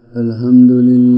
الحمد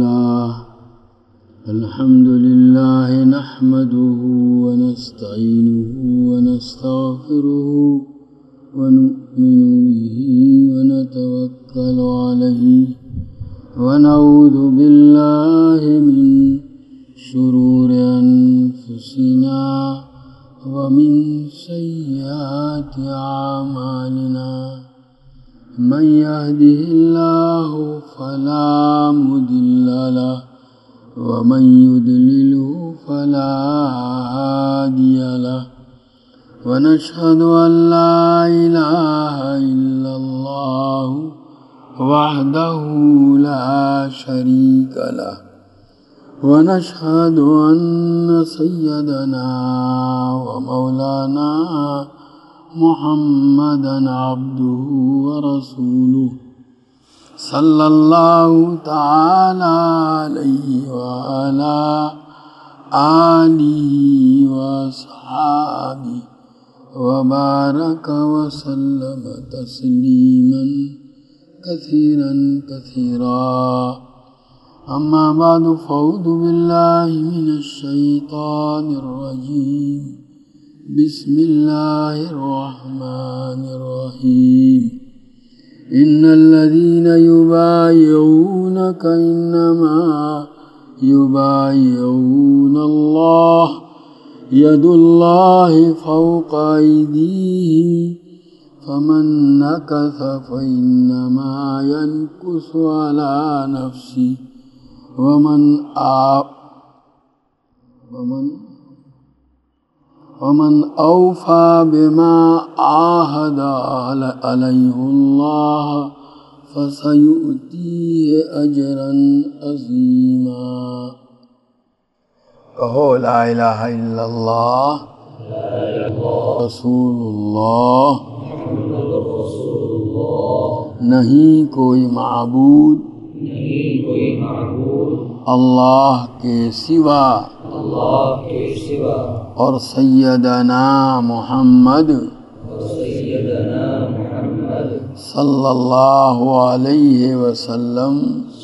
لله نحمده ونستعينه ونستغفره ونؤمن به ونتوكل عليه ونعوذ بالله من شرور أنفسنا ومن سيئات أعمالنا من يهده الله فلا مضل له ومن يضلله فلا هادي له ونشهد أن لا إله إلا الله وحده لا شريك له ونشهد أن سيدنا ومولانا محمدًا عبده ورسوله صلى الله تعالى عليه وعلى آله وأصحابه وبارك وسلم تسليمًا كثيرا أما بعد فأعوذ بالله من الشيطان الرجيم بسم الله الرحمن الرحيم إن الذين يبايعونك إنما يبايعون الله يد الله فوق أيديهم فمن نكث فإنما ينكث على نفسه ومن أوفى بما عاهد عليه الله فسيؤتيه أجرا عظيما کہو لا الہ الا اللہ رسول اللہ نہیں کوئی معبود اللہ کے سوا اور سیدنا محمد صلی اللہ علیہ وسلم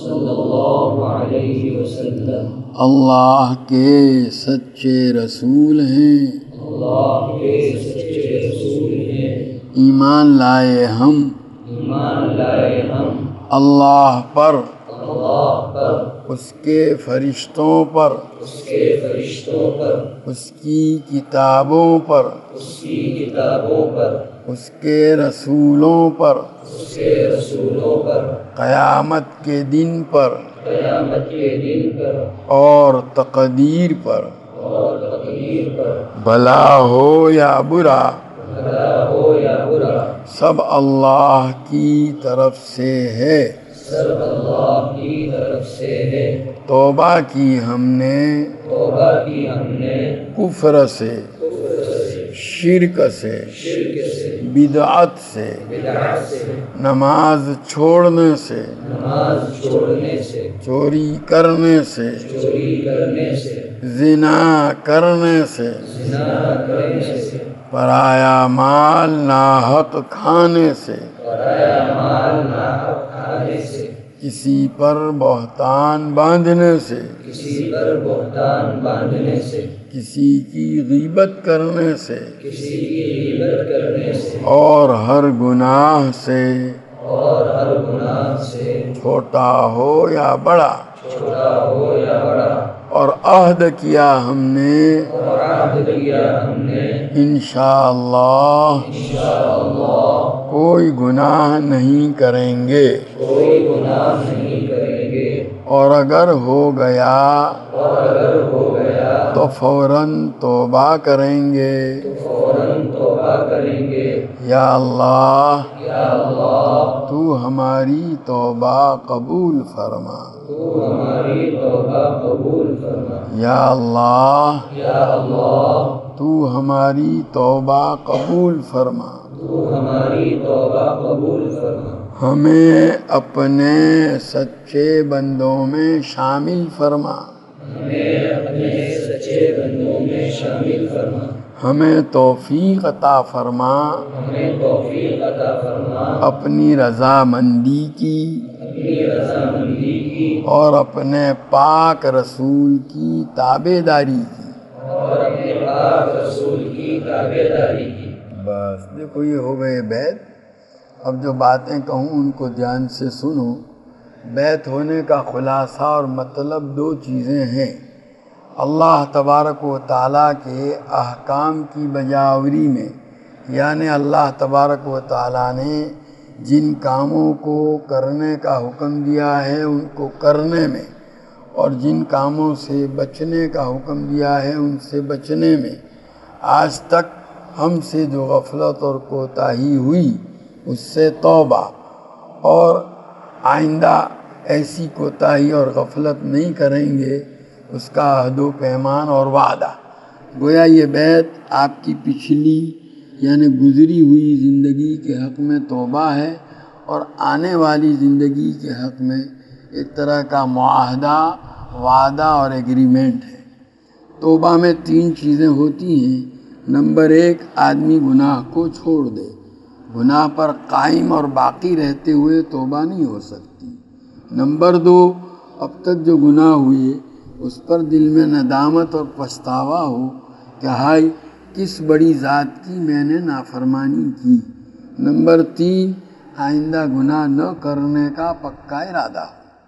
اللہ کے سچے رسول ہیں ایمان لائے ہم اللہ پر اس کے فرشتوں پر اس کی کتابوں پر اس کے رسولوں پر قیامت کے دن پر اور تقدیر پر بھلا ہو یا برا سب اللہ کی طرف سے ہے توبہ کی ہم نے کفر سے شرک سے بدعت سے نماز چھوڑنے سے چوری کرنے سے زنا کرنے سے پرایا مال ناحق کھانے سے کسی پر بہتان باندھنے سے کسی کی غیبت کرنے سے اور ہر گناہ سے چھوٹا ہو یا بڑا اور عہد کیا ہم نے انشاءاللہ کوئی گناہ نہیں کریں گے اور اگر ہو گیا تو فوراً توبہ کریں گے یا اللہ تو ہماری توبہ قبول فرما یا اللہ تو ہماری توبہ قبول فرما ہمیں اپنے سچے بندوں میں شامل فرما ہمیں توفیق عطا فرما اپنی رضامندی کی اور اپنے پاک رسول کی تابع داری کی بس دیکھو یہ ہو گئے بیت۔ اب جو باتیں کہوں ان کو دھیان سے سنو۔ بیت ہونے کا خلاصہ اور مطلب دو چیزیں ہیں۔ اللہ تبارک و تعالیٰ کے احکام کی بجاوری میں، یعنی اللہ تبارک و تعالیٰ نے جن کاموں کو کرنے کا حکم دیا ہے ان کو کرنے میں، اور جن کاموں سے بچنے کا حکم دیا ہے ان سے بچنے میں، آج تک ہم سے جو غفلت اور کوتاہی ہوئی اس سے توبہ، اور آئندہ ایسی کوتاہی اور غفلت نہیں کریں گے اس کا عہد و پیمان اور وعدہ۔ گویا یہ بیت آپ کی پچھلی یعنی گزری ہوئی زندگی کے حق میں توبہ ہے، اور آنے والی زندگی کے حق میں ایک طرح کا معاہدہ، وعدہ اور ایگریمنٹ ہے۔ توبہ میں تین چیزیں ہوتی ہیں۔ نمبر ایک، آدمی گناہ کو چھوڑ دے۔ گناہ پر قائم اور باقی رہتے ہوئے توبہ نہیں ہو سکتی۔ نمبر دو، اب تک جو گناہ ہوئے اس پر دل میں ندامت اور پچھتاوا ہو کہ ہائے کس بڑی ذات کی میں نے نافرمانی کی۔ نمبر تین، آئندہ گناہ نہ کرنے کا پکا ارادہ۔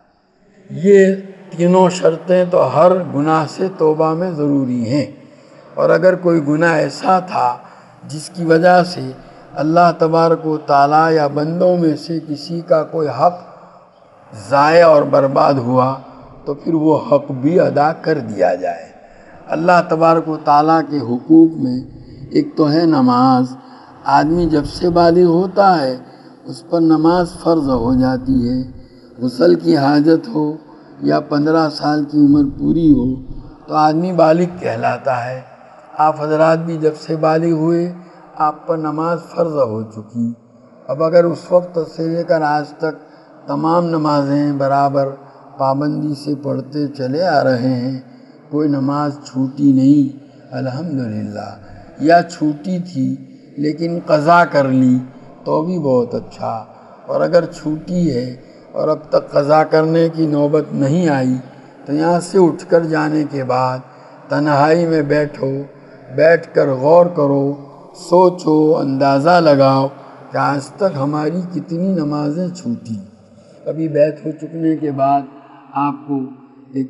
یہ تینوں شرطیں تو ہر گناہ سے توبہ میں ضروری ہیں، اور اگر کوئی گناہ ایسا تھا جس کی وجہ سے اللہ تبارک و تعالیٰ یا بندوں میں سے کسی کا کوئی حق ضائع اور برباد ہوا تو پھر وہ حق بھی ادا کر دیا جائے۔ اللہ تبارک و تعالیٰ کے حقوق میں ایک تو ہے نماز۔ آدمی جب سے بالغ ہوتا ہے اس پر نماز فرض ہو جاتی ہے۔ غسل کی حاجت ہو یا 15 سال کی عمر پوری ہو تو آدمی بالغ کہلاتا ہے۔ آپ حضرات بھی جب سے بالغ ہوئے آپ پر نماز فرض ہو چکی۔ اب اگر اس وقت سے لے کر آج تک تمام نمازیں برابر پابندی سے پڑھتے چلے آ رہے ہیں، کوئی نماز چھوٹی نہیں الحمدللہ، یا چھوٹی تھی لیکن قضا کر لی تو بھی بہت اچھا، اور اگر چھوٹی ہے اور اب تک قضا کرنے کی نوبت نہیں آئی تو یہاں سے اٹھ کر جانے کے بعد تنہائی میں بیٹھو، بیٹھ کر غور کرو، سوچو، اندازہ لگاؤ کہ آج تک ہماری کتنی نمازیں چھوٹی۔ ابھی بیت ہو چکنے کے بعد آپ کو ایک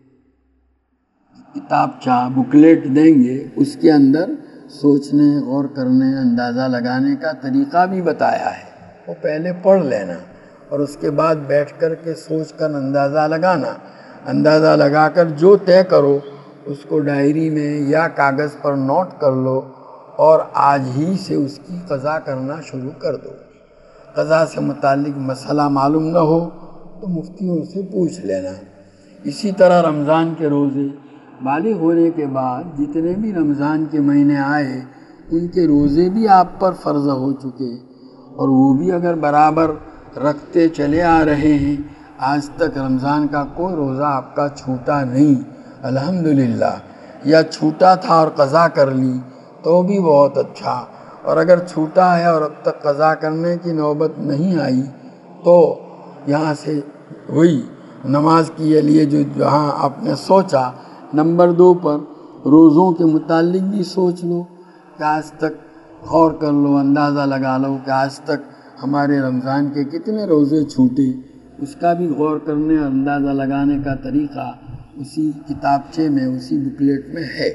کتابچہ بکلیٹ دیں گے، اس کے اندر سوچنے، غور کرنے، اندازہ لگانے کا طریقہ بھی بتایا ہے۔ وہ پہلے پڑھ لینا اور اس کے بعد بیٹھ کر کے سوچ کر اندازہ لگانا۔ اندازہ لگا کر جو طے کرو اس کو ڈائری میں یا کاغذ پر نوٹ کر لو، اور آج ہی سے اس کی قضا کرنا شروع کر دو۔ قضا سے متعلق مسئلہ معلوم نہ ہو تو مفتیوں سے پوچھ لینا۔ اسی طرح رمضان کے روزے، بالغ ہونے کے بعد جتنے بھی رمضان کے مہینے آئے ان کے روزے بھی آپ پر فرض ہو چکے، اور وہ بھی اگر برابر رکھتے چلے آ رہے ہیں، آج تک رمضان کا کوئی روزہ آپ کا چھوٹا نہیں الحمدللہ، یا چھوٹا تھا اور قضا کر لی تو بھی بہت اچھا، اور اگر چھوٹا ہے اور اب تک قضا کرنے کی نوبت نہیں آئی تو یہاں سے وہی نماز کے لیے جو جہاں آپ نے سوچا، نمبر 2 پر روزوں کے متعلق بھی سوچ لو کہ آج تک غور کر لو، اندازہ لگا لو کہ آج تک ہمارے رمضان کے کتنے روزے چھوٹے، اس کا بھی غور کرنے اور اندازہ لگانے کا طریقہ اسی کتابچے میں، اسی بکلیٹ میں ہے۔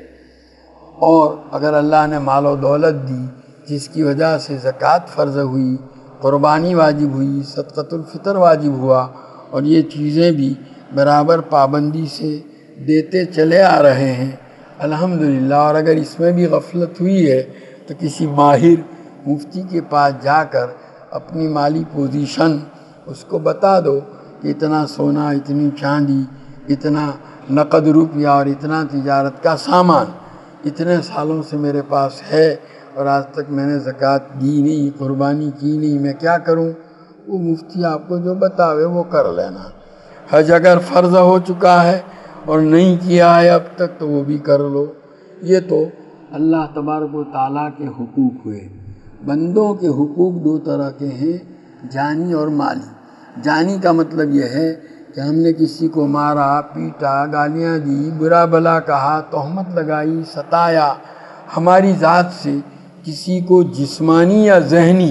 اور اگر اللہ نے مال و دولت دی جس کی وجہ سے زکوٰۃ فرض ہوئی، قربانی واجب ہوئی، صدقۃ الفطر واجب ہوا، اور یہ چیزیں بھی برابر پابندی سے دیتے چلے آ رہے ہیں الحمدللہ، اور اگر اس میں بھی غفلت ہوئی ہے تو کسی ماہر مفتی کے پاس جا کر اپنی مالی پوزیشن اس کو بتا دو کہ اتنا سونا، اتنی چاندی، اتنا نقد روپیہ اور اتنا تجارت کا سامان اتنے سالوں سے میرے پاس ہے اور آج تک میں نے زکوٰۃ دی نہیں، قربانی کی نہیں، میں کیا کروں؟ وہ مفتی آپ کو جو بتاوے وہ کر لینا۔ حج اگر فرض ہو چکا ہے اور نہیں کیا ہے اب تک تو وہ بھی کر لو۔ یہ تو اللہ تبارک و تعالیٰ کے حقوق ہوئے۔ بندوں کے حقوق 2 طرح کے ہیں، جانی اور مالی۔ جانی کا مطلب یہ ہے کہ ہم نے کسی کو مارا، پیٹا، گالیاں دی، برا بلا کہا، تہمت لگائی، ستایا، ہماری ذات سے کسی کو جسمانی یا ذہنی،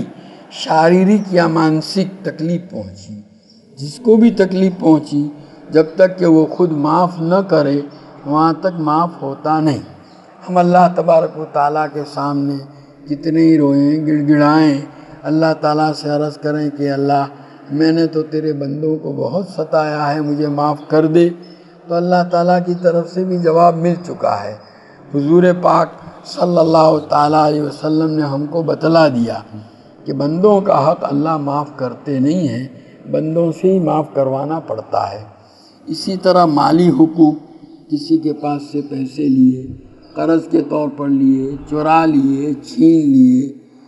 شاریرک یا مانسک تکلیف پہنچی، جس کو بھی تکلیف پہنچی، جب تک کہ وہ خود معاف نہ کرے وہاں تک معاف ہوتا نہیں۔ ہم اللہ تبارک و تعالیٰ کے سامنے کتنے ہی روئیں، گڑ گڑائیں، اللہ تعالیٰ سے عرض کریں کہ اللہ میں نے تو تیرے بندوں کو بہت ستایا ہے، مجھے معاف کر دے، تو اللہ تعالیٰ کی طرف سے بھی جواب مل چکا ہے۔ حضور پاک صلی اللہ تعالیٰ علیہ وسلم نے ہم کو بتلا دیا کہ بندوں کا حق اللہ معاف کرتے نہیں ہیں، بندوں سے ہی معاف کروانا پڑتا ہے۔ اسی طرح مالی حقوق، کسی کے پاس سے پیسے لیے، قرض کے طور پر لیے، چرا لیے، چھین لیے،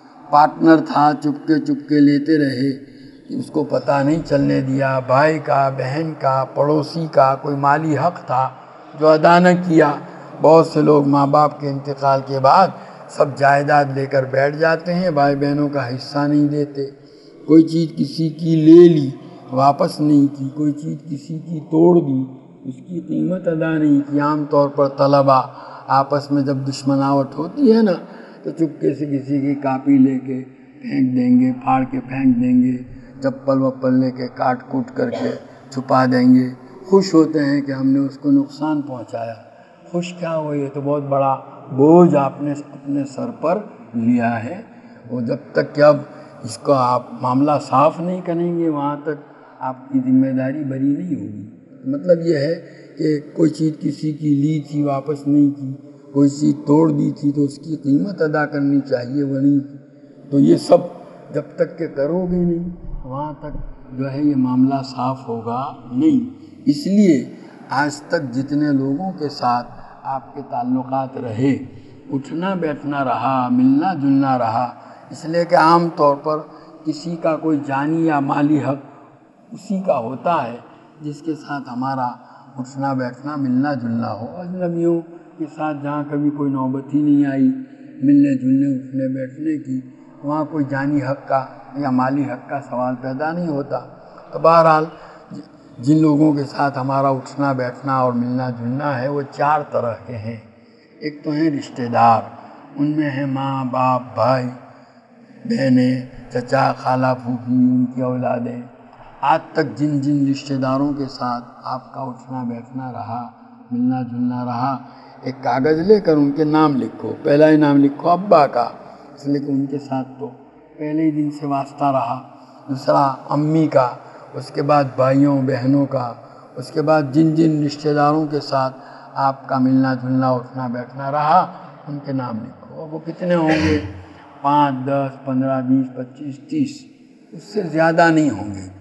پارٹنر تھا چپ کے لیتے رہے، اس کو پتہ نہیں چلنے دیا، بھائی کا، بہن کا، پڑوسی کا کوئی مالی حق تھا جو ادا نہ کیا۔ بہت سے لوگ ماں باپ کے انتقال کے بعد سب جائیداد لے کر بیٹھ جاتے ہیں، بھائی بہنوں کا حصہ نہیں دیتے۔ کوئی چیز کسی کی لے لی، واپس نہیں کی، کوئی چیز کسی کی توڑ دی، اس کی قیمت ادا نہیں کی۔ عام طور پر طلبہ آپس میں جب دشمناوٹ ہوتی ہے نا تو چپکے سے کسی کی کاپی لے کے پھینک دیں گے، پھاڑ کے پھینک دیں گے، چپل وپل لے کے کاٹ کوٹ کر کے چھپا دیں گے، خوش ہوتے ہیں کہ ہم نے اس کو نقصان پہنچایا۔ خوش کیا ہو، یہ تو بہت بڑا بوجھ آپ نے اپنے سر پر لیا ہے، وہ جب تک کہ اب اس کو آپ معاملہ صاف نہیں کریں گے وہاں تک آپ کی ذمہ داری بری نہیں ہوگی۔ مطلب یہ ہے کہ کوئی چیز کسی کی لی تھی واپس نہیں کی، کوئی چیز توڑ دی تھی تو اس کی قیمت ادا کرنی چاہیے، وہ نہیں کی، تو یہ سب جب تک کہ کرو گے نہیں وہاں تک جو ہے یہ معاملہ صاف ہوگا نہیں۔ اس لیے آج تک جتنے لوگوں کے ساتھ آپ کے تعلقات رہے، اٹھنا بیٹھنا رہا، ملنا جلنا رہا، اس لیے کہ عام طور پر کسی کا کوئی جانی یا مالی حق اسی کا ہوتا ہے جس کے ساتھ ہمارا اٹھنا بیٹھنا ملنا جلنا ہو۔ اجنبیوں کے ساتھ جہاں کبھی کوئی نوبت ہی نہیں آئی ملنے جلنے اٹھنے بیٹھنے کی، وہاں کوئی جانی حق کا یا مالی حق کا سوال پیدا نہیں ہوتا۔ تو بہرحال جن لوگوں کے ساتھ ہمارا اٹھنا بیٹھنا اور ملنا جلنا ہے وہ چار طرح کے ہیں۔ ایک تو ہیں رشتہ دار، ان میں ہیں ماں باپ، بھائی بہنیں، چچا خالہ پھوپھی، ان کی اولادیں۔ آج تک جن جن رشتہ داروں کے ساتھ آپ کا اٹھنا بیٹھنا رہا، ملنا جلنا رہا، ایک کاغذ لے کر ان کے نام لکھو۔ پہلا ہی نام لکھو ابا کا، اس لیے کہ ان کے ساتھ تو پہلے ہی دن سے واسطہ رہا۔ دوسرا امی کا، اس کے بعد بھائیوں بہنوں کا، اس کے بعد جن جن رشتہ داروں کے ساتھ آپ کا ملنا جلنا اٹھنا بیٹھنا رہا ان کے نام لکھو۔ وہ کتنے ہوں گے؟ 5 10 15 20 25 30، اس سے زیادہ نہیں ہوں گے۔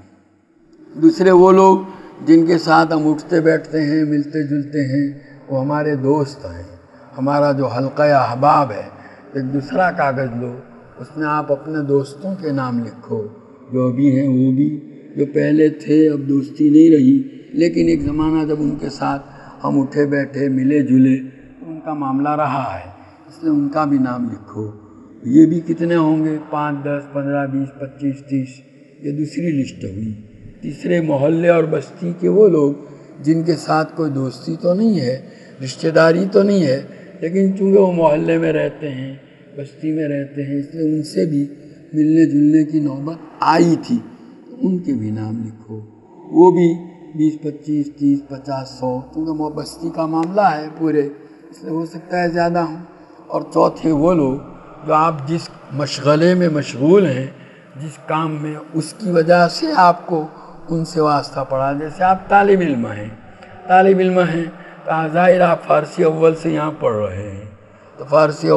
دوسرے وہ لوگ جن کے ساتھ ہم اٹھتے بیٹھتے ہیں ملتے جلتے ہیں، وہ ہمارے دوست ہیں، ہمارا جو حلقہ احباب ہے۔ ایک دوسرا کاغذ لو، اس میں آپ اپنے دوستوں کے نام لکھو، جو بھی ہیں وہ بھی، جو پہلے تھے اب دوستی نہیں رہی، لیکن ایک زمانہ جب ان کے ساتھ ہم اٹھے بیٹھے ملے جلے تو ان کا معاملہ رہا ہے، اس لیے ان کا بھی نام لکھو۔ یہ بھی کتنے ہوں گے؟ 5 10 15 20 25 30، یہ دوسری لسٹ ہوئی۔ تیسرے محلے اور بستی کے وہ لوگ جن کے ساتھ کوئی دوستی تو نہیں ہے، رشتہ داری تو نہیں ہے، لیکن چونکہ وہ محلے میں رہتے ہیں، بستی میں رہتے ہیں، اس لیے ان سے بھی ملنے جلنے کی نوبت آئی تھی، ان کے بھی نام لکھو۔ وہ بھی 20 25 30 50 100، کیونکہ وہ بستی کا معاملہ ہے پورے، اس لیے ہو سکتا ہے زیادہ ہوں۔ اور چوتھے وہ لوگ جو آپ جس مشغلے میں مشغول ہیں، جس کام میں، اس کی وجہ سے آپ کو ان سے واسطہ پڑا۔ جیسے آپ طالب علم ہیں تو ظاہر آپ فارسی اول سے یہاں پڑھ رہے ہیں، تو فارسی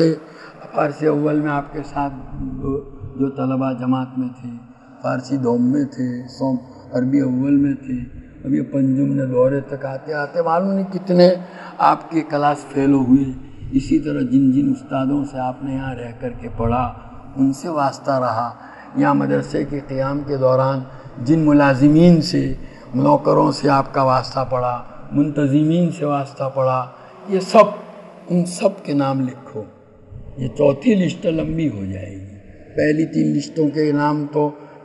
اول میں آپ کے ساتھ جو طلبہ جماعت میں تھے، فارسی دوم میں تھے، عربی اول میں تھے، اب یہ پنجم نے دورے تک آتے آتے معلوم نہیں کتنے آپ کے کلاس فیلو ہوئے۔ اسی طرح جن جن استادوں سے آپ نے یہاں رہ کر کے پڑھا ان سے واسطہ رہا، یا مدرسے کے قیام کے دوران جن ملازمین سے، نوکروں سے آپ کا واسطہ پڑا، منتظمین سے واسطہ پڑا، یہ سب ان سب کے نام لکھو۔ یہ چوتھی لسٹ لمبی ہو جائے گی، پہلی 3 لسٹوں کے نام تو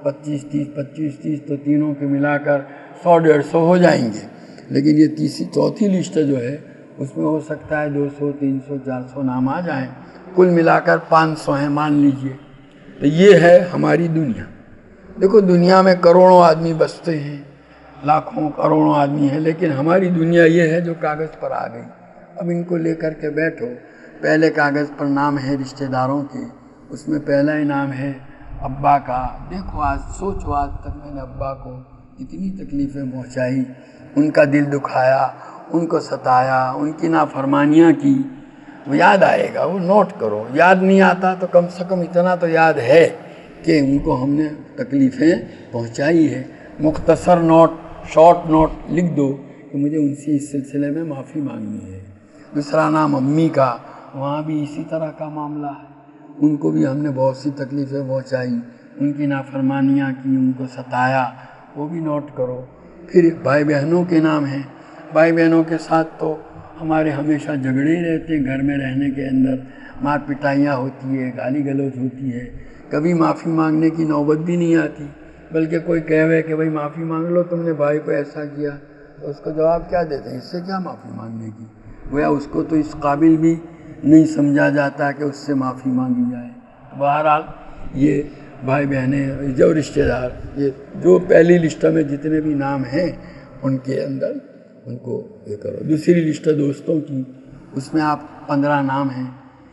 25-30 تو تینوں کے ملا کر 100-150 ہو جائیں گے، لیکن یہ چوتھی لسٹ جو ہے اس میں ہو سکتا ہے 200 300 400 نام آ جائیں، کل ملا کر 500 ہیں مان لیجئے۔ تو یہ ہے ہماری دنیا۔ دیکھو دنیا میں کروڑوں آدمی بستے ہیں، لاکھوں کروڑوں آدمی ہیں، لیکن ہماری دنیا یہ ہے جو کاغذ پر آ گئی۔ اب ان کو لے کر کے بیٹھو، پہلے کاغذ پر نام ہے رشتہ داروں کے، اس میں پہلا ہی نام ہے ابا کا۔ دیکھو آج سوچو، آج تک میں نے ابا کو اتنی تکلیفیں پہنچائی، ان کا دل دکھایا، ان کو ستایا، ان کی نافرمانیاں کی، وہ یاد آئے گا، وہ نوٹ کرو۔ یاد نہیں آتا تو کم سے کم اتنا تو یاد ہے کہ ان کو ہم نے تکلیفیں پہنچائی ہے۔ مختصر نوٹ، شارٹ نوٹ لکھ دو کہ مجھے ان سے اس سلسلے میں معافی مانگنی ہے۔ دوسرا نام امی کا، وہاں بھی اسی طرح کا معاملہ ہے، ان کو بھی ہم نے بہت سی تکلیفیں پہنچائی، ان کی نافرمانیاں کی، ان کو ستایا، وہ بھی نوٹ کرو۔ پھر بھائی بہنوں کے نام ہیں، بھائی بہنوں کے ساتھ تو ہمارے ہمیشہ جھگڑے ہی رہتے ہیں، گھر میں رہنے کے اندر مار پٹائیاں ہوتی ہے، گالی گلوچ ہوتی ہے، کبھی معافی مانگنے کی نوبت بھی نہیں آتی، بلکہ کوئی کہے کہ بھائی معافی مانگ لو، تم نے بھائی کو ایسا کیا، تو اس کو جواب کیا دیتے ہیں؟ اس سے کیا معافی مانگنے کی؟ گویا اس کو تو اس قابل بھی نہیں سمجھا جاتا کہ اس سے معافی مانگی جائے۔ بہرحال یہ بھائی بہنیں جو رشتہ دار، یہ جو پہلی لسٹ میں جتنے بھی نام ہیں ان کے اندر ان کو یہ کرو۔ دوسری لسٹ دوستوں کی، اس میں آپ 15 نام ہیں،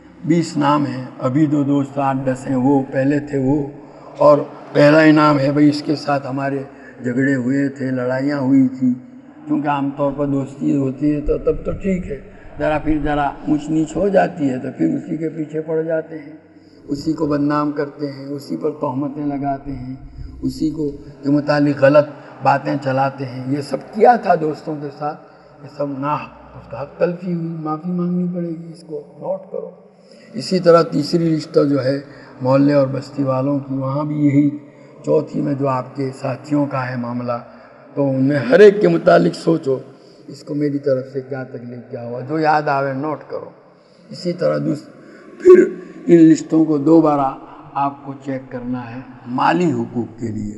20 نام ہیں، ابھی 2 دوست 8-10 ہیں، وہ پہلے تھے وہ، اور پہلا انعام ہے بھئی اس کے ساتھ ہمارے جھگڑے ہوئے تھے، لڑائیاں ہوئی تھی، کیونکہ عام طور پر دوستی ہوتی ہے تو تب تو ٹھیک ہے، ذرا اونچ نیچ ہو جاتی ہے تو پھر اسی کے پیچھے پڑ جاتے ہیں، اسی کو بدنام کرتے ہیں، اسی پر تہمتیں لگاتے ہیں، اسی کو کے متعلق غلط باتیں چلاتے ہیں۔ یہ سب کیا تھا دوستوں کے ساتھ، یہ سب ناحق، اس کا حق تلفی ہوئی، معافی مانگنی پڑے گی، اس کو نوٹ کرو۔ اسی طرح تیسری لسٹ جو ہے محلے اور بستی والوں کی، وہاں بھی یہی چوتھی میں جو آپ کے ساتھیوں کا ہے معاملہ، تو ان میں ہر ایک کے متعلق سوچو اس کو میری طرف سے کیا تکلیف کیا ہوا، جو یاد آوے نوٹ کرو۔ اسی طرح پھر ان لسٹوں کو دوبارہ آپ کو چیک کرنا ہے مالی حقوق کے لیے،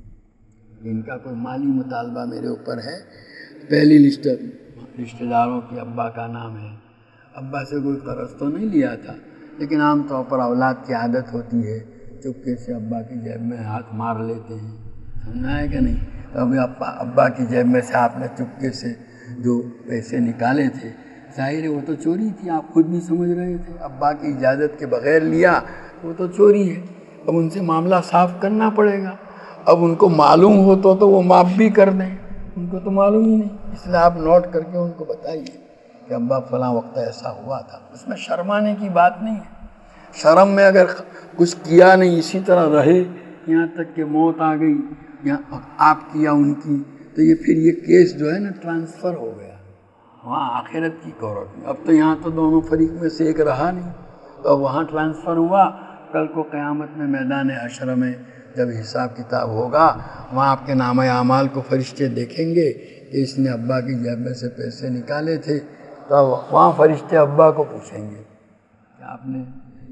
ان کا کوئی مالی مطالبہ میرے اوپر ہے۔ پہلی لسٹ رشتہ داروں کی ابا کا نام ہے، ابا سے کوئی قرض تو نہیں لیا تھا، لیکن عام طور پر اولاد کی عادت ہوتی ہے چپکے سے ابا کی جیب میں ہاتھ مار لیتے ہیں، سمجھا ہے کہ نہیں؟ تو ابھی ابا کی جیب میں سے آپ نے چپکے سے جو پیسے نکالے تھے، ظاہر ہے وہ تو چوری تھی، آپ خود بھی سمجھ رہے تھے، ابا کی اجازت کے بغیر لیا وہ تو چوری ہے۔ اب ان سے معاملہ صاف کرنا پڑے گا، اب ان کو معلوم ہو تو وہ معاف بھی کر دیں، ان کو تو معلوم ہی نہیں، اس لیے آپ نوٹ کر کے ان کو بتائیے کہ ابا فلاں وقت ایسا ہوا تھا۔ اس میں شرمانے کی بات نہیں ہے، شرم میں اگر کچھ کیا نہیں اسی طرح رہے یہاں تک کہ موت آ گئی یا آپ کی یا ان کی، تو یہ پھر یہ کیس جو ہے نا ٹرانسفر ہو گیا وہاں آخرت کی کورٹ میں۔ اب تو یہاں تو دونوں فریق میں سے ایک رہا نہیں، تو وہاں ٹرانسفر ہوا، کل کو قیامت میں میدان حشر میں جب حساب کتاب ہوگا، وہاں آپ کے نامہ اعمال کو فرشتے دیکھیں گے کہ اس نے ابا کی جیب میں سے پیسے نکالے تھے، تو وہاں فرشتے ابا کو پوچھیں گے کہ آپ نے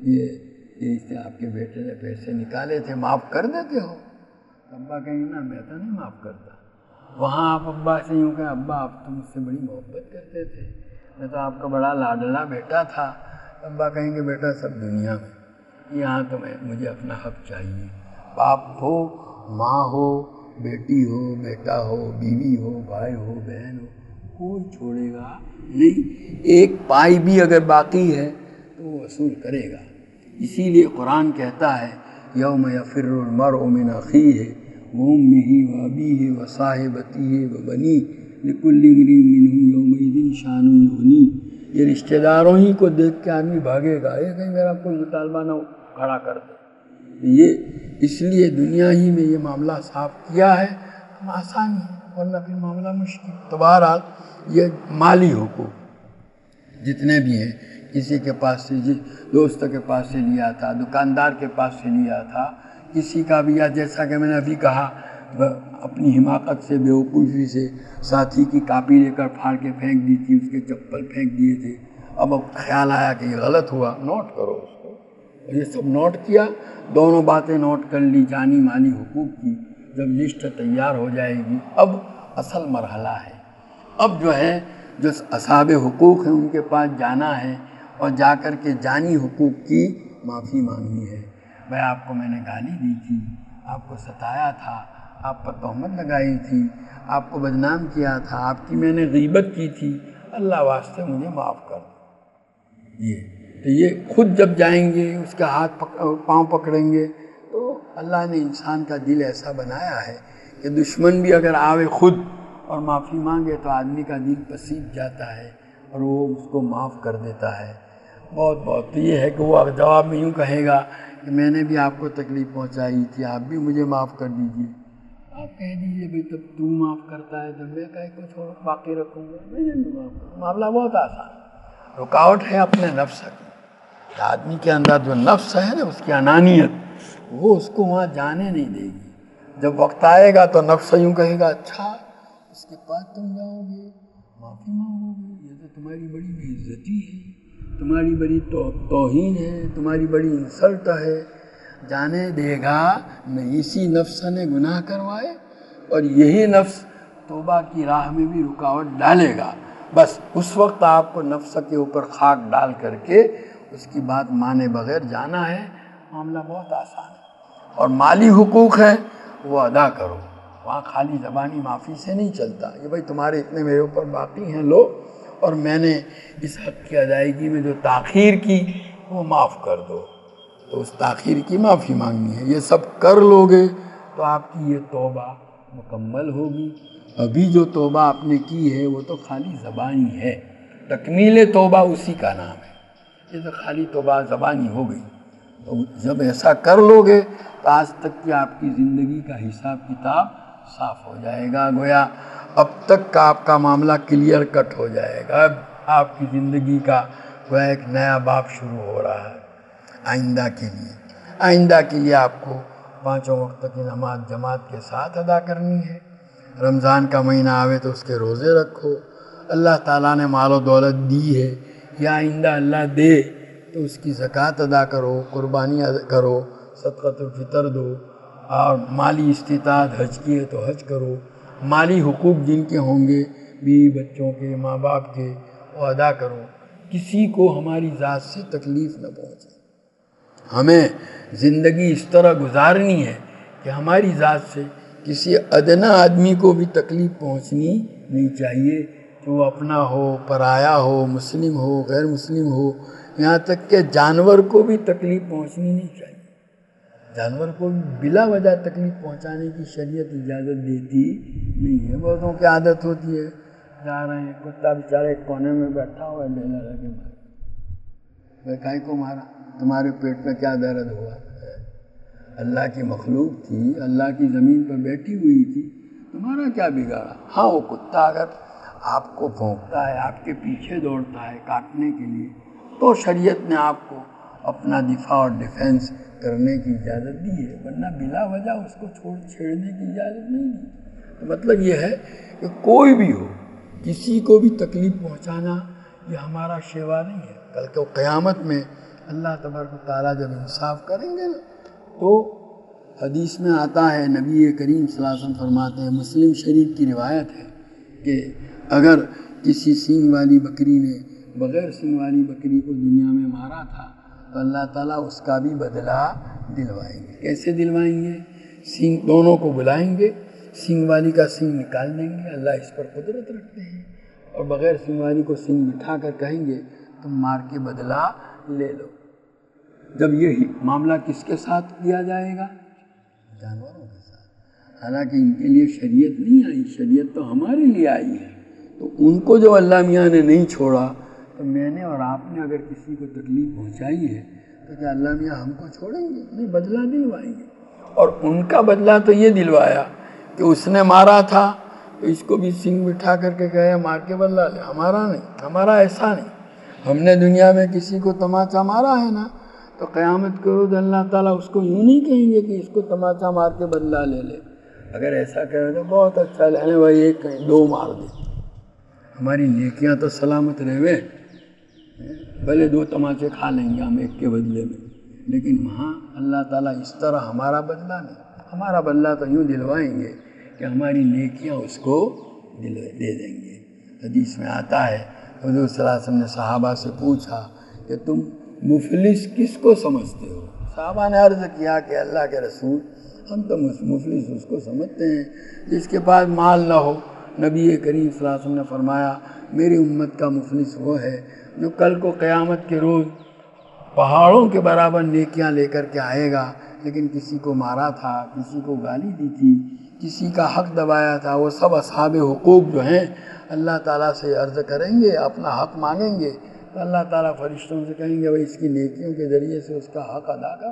یہ آپ کے بیٹے نے پیسے نکالے تھے، معاف کر دیتے ہو؟ ابا کہیں نا میں تو نہیں معاف کرتا۔ وہاں آپ ابا سے یوں کہیں ابا آپ تو مجھ سے بڑی محبت کرتے تھے، میں تو آپ کا بڑا لاڈلا بیٹا تھا۔ ابا کہیں گے بیٹا سب دنیا میں، یہاں تو مجھے اپنا حق چاہیے۔ باپ ہو، ماں ہو، بیٹی ہو، بیٹا ہو، بیوی ہو، بھائی ہو، بہن ہو، کوئی چھوڑے گا نہیں، ایک پائی بھی اگر باقی ہے تو وہ وصول کرے گا۔ اسی لیے قرآن کہتا ہے یوم یفر المرء من اخیہ وامہ وابیہ وصاحبتہ وبنیہ لکل امرئ منہم یومئذ شأن یغنیہ۔ یہ رشتہ داروں ہی کو دیکھ کے آدمی بھاگے گا، یہ کہیں میرا کوئی مطالبہ نہ کھڑا کر دے۔ یہ اس لیے دنیا ہی میں یہ معاملہ صاف کیا ہے، ہم آسانی ہے، ورنہ پھر معاملہ مشکل۔ تو بہرحال یہ مالی حقوق جتنے بھی ہیں، کسی کے پاس سے دوست کے پاس سے لیا تھا، دکاندار کے پاس سے لیا تھا، کسی کا بھی، یا جیسا کہ میں نے ابھی کہا اپنی حماقت سے، بیوقوفی سے ساتھی کی کاپی لے کر پھاڑ کے پھینک دی تھی، اس کے چپل پھینک دیے تھے، اب خیال آیا کہ یہ غلط ہوا، نوٹ کرو اس کو، اور یہ سب نوٹ کیا، دونوں باتیں نوٹ کر لی، جانی مالی حقوق کی. جب لسٹ تیار ہو جائے گی اب اصل مرحلہ ہے. اب جو ہے جو اصحاب حقوق ہیں ان کے پاس جانا ہے اور جا کر کے جانی حقوق کی معافی مانگنی ہے. بھائی آپ کو میں نے گالی دی تھی، آپ کو ستایا تھا، آپ پر تہمت لگائی تھی، آپ کو بدنام کیا تھا، آپ کی میں نے غیبت کی تھی، اللہ واسطے مجھے معاف کر دو. یہ خود جب جائیں گے اس کا ہاتھ پاؤں پکڑیں گے تو اللہ نے انسان کا دل ایسا بنایا ہے کہ دشمن بھی اگر آوے خود اور معافی مانگے تو آدمی کا دل پسیج جاتا ہے اور وہ اس کو معاف کر دیتا ہے. بہت تو یہ ہے کہ وہ جواب میں یوں کہے گا کہ میں نے بھی آپ کو تکلیف پہنچائی تھی، آپ بھی مجھے معاف کر دیجئے. آپ کہہ دیجئے بھائی تب تو معاف کرتا ہے تو میں کہیں کو چھوڑ باقی رکھوں گا، میں نے بھی معاف کر. معاملہ بہت آسان. رکاوٹ ہے اپنے نفس کی. آدمی کے اندر جو نفس ہے نا، اس کی انانیت، وہ اس کو وہاں جانے نہیں دے گی. جب وقت آئے گا تو نفس یوں کہے گا اچھا اس کے پاس تم جاؤ گے معافی مانگو گے، یہ تو تمہاری بڑی بے عزتی ہے، تمہاری بڑی توہین ہے، تمہاری بڑی انسلٹ ہے. جانے دے گا نہ. اسی نفس نے گناہ کروائے اور یہی نفس توبہ کی راہ میں بھی رکاوٹ ڈالے گا. بس اس وقت آپ کو نفس کے اوپر خاک ڈال کر کے اس کی بات مانے بغیر جانا ہے. معاملہ بہت آسان ہے. اور مالی حقوق ہے وہ ادا کرو. وہاں خالی زبانی معافی سے نہیں چلتا. یہ بھائی تمہارے اتنے میرے اوپر باقی ہیں لو، اور میں نے اس حق کی ادائیگی میں جو تاخیر کی وہ معاف کر دو. تو اس تاخیر کی معافی مانگنی ہے. یہ سب کر لو گے تو آپ کی یہ توبہ مکمل ہوگی. ابھی جو توبہ آپ نے کی ہے وہ تو خالی زبانی ہے. تکمیل توبہ اسی کا نام ہے. یہ تو خالی توبہ زبانی ہو گئی. تو جب ایسا کر لو گے تو آج تک کی آپ کی زندگی کا حساب کتاب صاف ہو جائے گا. گویا اب تک کا آپ کا معاملہ کلیئر کٹ ہو جائے گا. اب آپ کی زندگی کا گویا ایک نیا باب شروع ہو رہا ہے آئندہ کے لیے. آئندہ کے لیے آپ کو 5 وقت کی نماز جماعت کے ساتھ ادا کرنی ہے. رمضان کا مہینہ آوے تو اس کے روزے رکھو. اللہ تعالیٰ نے مال و دولت دی ہے یا آئندہ اللہ دے تو اس کی زکوٰۃ ادا کرو، قربانی ادا کرو، صدقۃ الفطر دو، اور مالی استطاعت حج کی ہے تو حج کرو. مالی حقوق جن کے ہوں گے، بیوی بچوں کے، ماں باپ کے، وہ ادا کرو. کسی کو ہماری ذات سے تکلیف نہ پہنچے. ہمیں زندگی اس طرح گزارنی ہے کہ ہماری ذات سے کسی ادنا آدمی کو بھی تکلیف پہنچنی نہیں چاہیے، کہ وہ اپنا ہو، پرایا ہو، مسلم ہو، غیر مسلم ہو. یہاں تک کہ جانور کو بھی تکلیف پہنچنی نہیں چاہیے. جانور کو بلا وجہ تکلیف پہنچانے کی شریعت اجازت دیتی نہیں ہے. بہتوں کی عادت ہوتی ہے، جا رہے ہیں کتا بیچارہ ایک کونے میں بیٹھا ہوا ہے، ڈیلا لگے مارا. کائی کو مارا؟ تمہارے پیٹ میں کیا درد ہوا؟ اللہ کی مخلوق تھی، اللہ کی زمین پر بیٹھی ہوئی تھی، تمہارا کیا بگاڑا؟ ہاں وہ کتا اگر آپ کو بھونکتا ہے، آپ کے پیچھے دوڑتا ہے کاٹنے کے لیے، تو شریعت نے آپ کو اپنا دفاع اور ڈیفینس کرنے کی اجازت دی ہے، ورنہ بلا وجہ اس کو چھیڑنے کی اجازت نہیں دی. تو مطلب یہ ہے کہ کوئی بھی ہو، کسی کو بھی تکلیف پہنچانا یہ ہمارا شیوا نہیں ہے. کل کو قیامت میں اللہ تبارک و تعالیٰ جب انصاف کریں گے نا، تو حدیث میں آتا ہے، نبی کریم صلی اللہ علیہ وسلم فرماتے ہیں، مسلم شریف کی روایت ہے کہ اگر کسی سینگ والی بکری نے بغیر سینگ والی بکری کو دنیا میں مارا تھا تو اللہ تعالیٰ اس کا بھی بدلہ دلوائیں گے. کیسے دلوائیں گے؟ سینگ دونوں کو بلائیں گے، سینگ والی کا سینگ نکال دیں گے، اللہ اس پر قدرت رکھتے ہیں، اور بغیر سینگ والی کو سینگ بٹھا کر کہیں گے تم مار کے بدلہ لے لو. جب یہ معاملہ کس کے ساتھ کیا جائے گا؟ جانوروں کے ساتھ. حالانکہ ان کے لیے شریعت نہیں آئی، شریعت تو ہمارے لیے آئی ہے. تو ان کو جو اللہ میاں نے نہیں چھوڑا، تو میں نے اور آپ نے اگر کسی کو تکلیف پہنچائی ہے تو کیا اللہ میاں ہم کو چھوڑیں گے؟ نہیں، بدلہ دلوائیں گے. اور ان کا بدلہ تو یہ دلوایا کہ اس نے مارا تھا تو اس کو بھی سینگ بٹھا کر کے کہے مار کے بدلہ لے. ہمارا نہیں، ہمارا ایسا نہیں. ہم نے دنیا میں کسی کو تماچا مارا ہے نا، تو قیامت کے روز اللہ تعالیٰ اس کو یوں نہیں کہیں گے کہ اس کو تماچا مار کے بدلہ لے لے. اگر ایسا کہے تو بہت اچھا، لینے بھائی ایک کہیں 2 مار دے، ہماری نیکیاں تو سلامت رہے، بھلے 2 تماچے کھا لیں گے ہم ایک کے بدلے میں، لیکن وہاں اللہ تعالیٰ اس طرح ہمارا بدلہ نہیں، ہمارا بدلہ تو یوں دلوائیں گے کہ ہماری نیکیاں اس کو دے دیں گے۔ حدیث میں آتا ہے حضور صلی اللہ علیہ وسلم نے صحابہ سے پوچھا کہ تم مفلس کس کو سمجھتے ہو؟ صحابہ نے عرض کیا کہ اللہ کے رسول، ہم تو مفلس اس کو سمجھتے ہیں جس کے پاس مال نہ ہو۔ نبی کریم صلی اللہ علیہ وسلم نے فرمایا میری امت کا مفلس وہ ہے جو کل کو قیامت کے روز پہاڑوں کے برابر نیکیاں لے کر کے آئے گا، لیکن کسی کو مارا تھا، کسی کو گالی دی تھی، کسی کا حق دبایا تھا، وہ سب اصحاب حقوق جو ہیں اللہ تعالیٰ سے عرض کریں گے، اپنا حق مانگیں گے، تو اللہ تعالیٰ فرشتوں سے کہیں گے بھائی اس کی نیکیوں کے ذریعے سے اس کا حق ادا کرو۔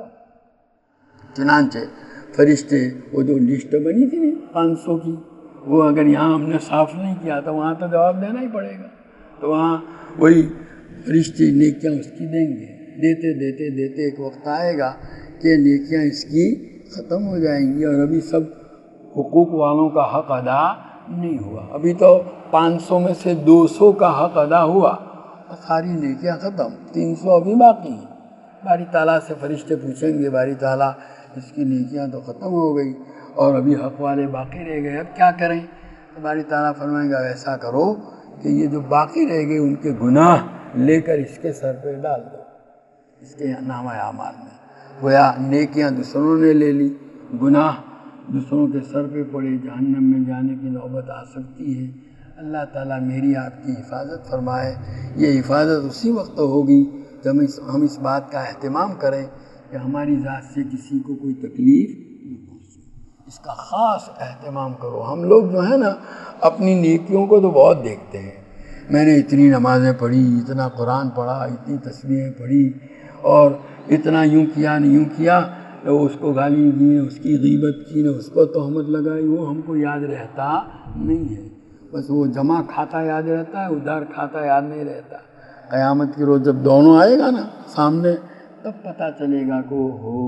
چنانچہ فرشتے وہ جو لسٹ بنی تھی 500 کی، وہ اگر یہاں ہم نے صاف نہیں کیا تو وہاں تو جواب دینا ہی پڑے گا، تو وہاں وہی فرشتے نیکیاں اس کی دیں گے، دیتے دیتے دیتے ایک وقت آئے گا کہ نیکیاں اس کی ختم ہو جائیں گی، اور ابھی سب حقوق والوں کا حق ادا نہیں ہوا، ابھی تو 500 میں سے 200 کا حق ادا ہوا اور ساری نیکیاں ختم، 300 ابھی باقی ہیں۔ باری تعالیٰ سے فرشتے پوچھیں گے باری تعالیٰ اس کی نیکیاں تو ختم ہو گئی اور ابھی حق والے باقی رہ گئے، اب کیا کریں؟ تو باری تعالیٰ فرمائیں گا ایسا کرو کہ یہ جو باقی رہ گئے ان کے گناہ لے کر اس کے سر پہ ڈال دو، اس کے نامہ اعمال میں۔ گویا نیکیاں دوسروں نے لے لی، گناہ دوسروں کے سر پہ پڑے، جہنم میں جانے کی نوبت آ سکتی ہے۔ اللہ تعالیٰ میری آپ کی حفاظت فرمائے۔ یہ حفاظت اسی وقت ہوگی جب ہم اس بات کا اہتمام کریں کہ ہماری ذات سے کسی کو کوئی تکلیف نہ پہنچے، اس کا خاص اہتمام کرو۔ ہم لوگ جو ہے نا اپنی نیکیوں کو تو بہت دیکھتے ہیں، میں نے اتنی نمازیں پڑھی، اتنا قرآن پڑھا، اتنی تسبیحیں پڑھی اور اتنا یوں کیا نہیں یوں کیا، تو اس کو گالی دی، اس کی غیبت کی، نے اس کو تہمت لگائی، وہ ہم کو یاد رہتا نہیں ہے، بس وہ جمع کھاتا یاد رہتا ہے، ادھار کھاتا یاد نہیں رہتا۔ قیامت کی روز جب دونوں آئے گا نا سامنے، تب پتہ چلے گا کہ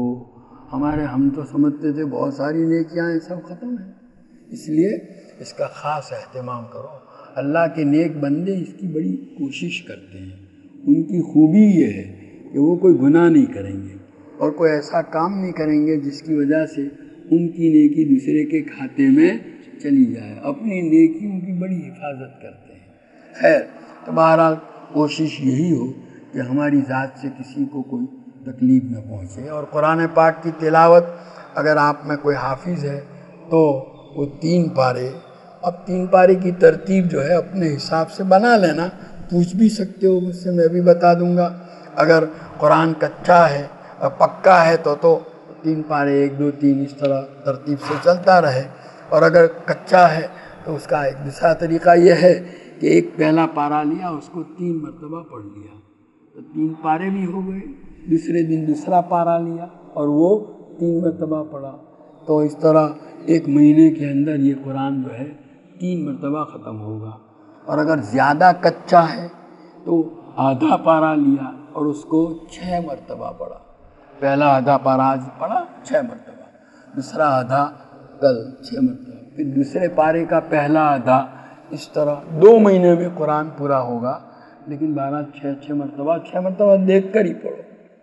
ہم تو سمجھتے تھے بہت ساری نیکیاں ہیں، سب ختم ہیں۔ اس لیے اس کا خاص اہتمام کرو۔ اللہ کے نیک بندے اس کی بڑی کوشش کرتے ہیں، ان کی خوبی یہ ہے کہ وہ کوئی گناہ نہیں کریں گے اور کوئی ایسا کام نہیں کریں گے جس کی وجہ سے ان کی نیکی دوسرے کے کھاتے میں چلی جائے، اپنی نیکیوں کی بڑی حفاظت کرتے ہیں۔ خیر، تو بہرحال کوشش یہی ہو کہ ہماری ذات سے کسی کو کوئی تکلیف نہ پہنچے۔ اور قرآن پاک کی تلاوت اگر آپ میں کوئی حافظ ہے تو وہ 3 پارے، اب 3 پارے کی ترتیب جو ہے اپنے حساب سے بنا لینا، پوچھ بھی سکتے ہو مجھ سے، میں بھی بتا دوں گا۔ اگر قرآن کچا ہے اور پکا ہے تو 3 پارے 1 2 3 اس طرح ترتیب سے چلتا رہے، اور اگر کچا ہے تو اس کا ایک دوسرا طریقہ یہ ہے کہ ایک پہلا پارا لیا، اس کو 3 مرتبہ پڑھ لیا، تو 3 پارے بھی ہو گئے۔ دوسرے دن دوسرا پارا لیا اور وہ 3 مرتبہ پڑھا، تو اس طرح 1 مہینے کے اندر یہ قرآن جو ہے 3 مرتبہ ختم ہوگا۔ اور اگر زیادہ کچا ہے تو آدھا پارا لیا اور اس کو 6 مرتبہ پڑھا، پہلا آدھا پارا آج پڑھا 6 مرتبہ، دوسرا آدھا کل 6 مرتبہ، پھر دوسرے پارے کا پہلا آدھا، اس طرح 2 مہینے میں قرآن پورا ہوگا، لیکن 6 مرتبہ دیکھ کر ہی پڑھو۔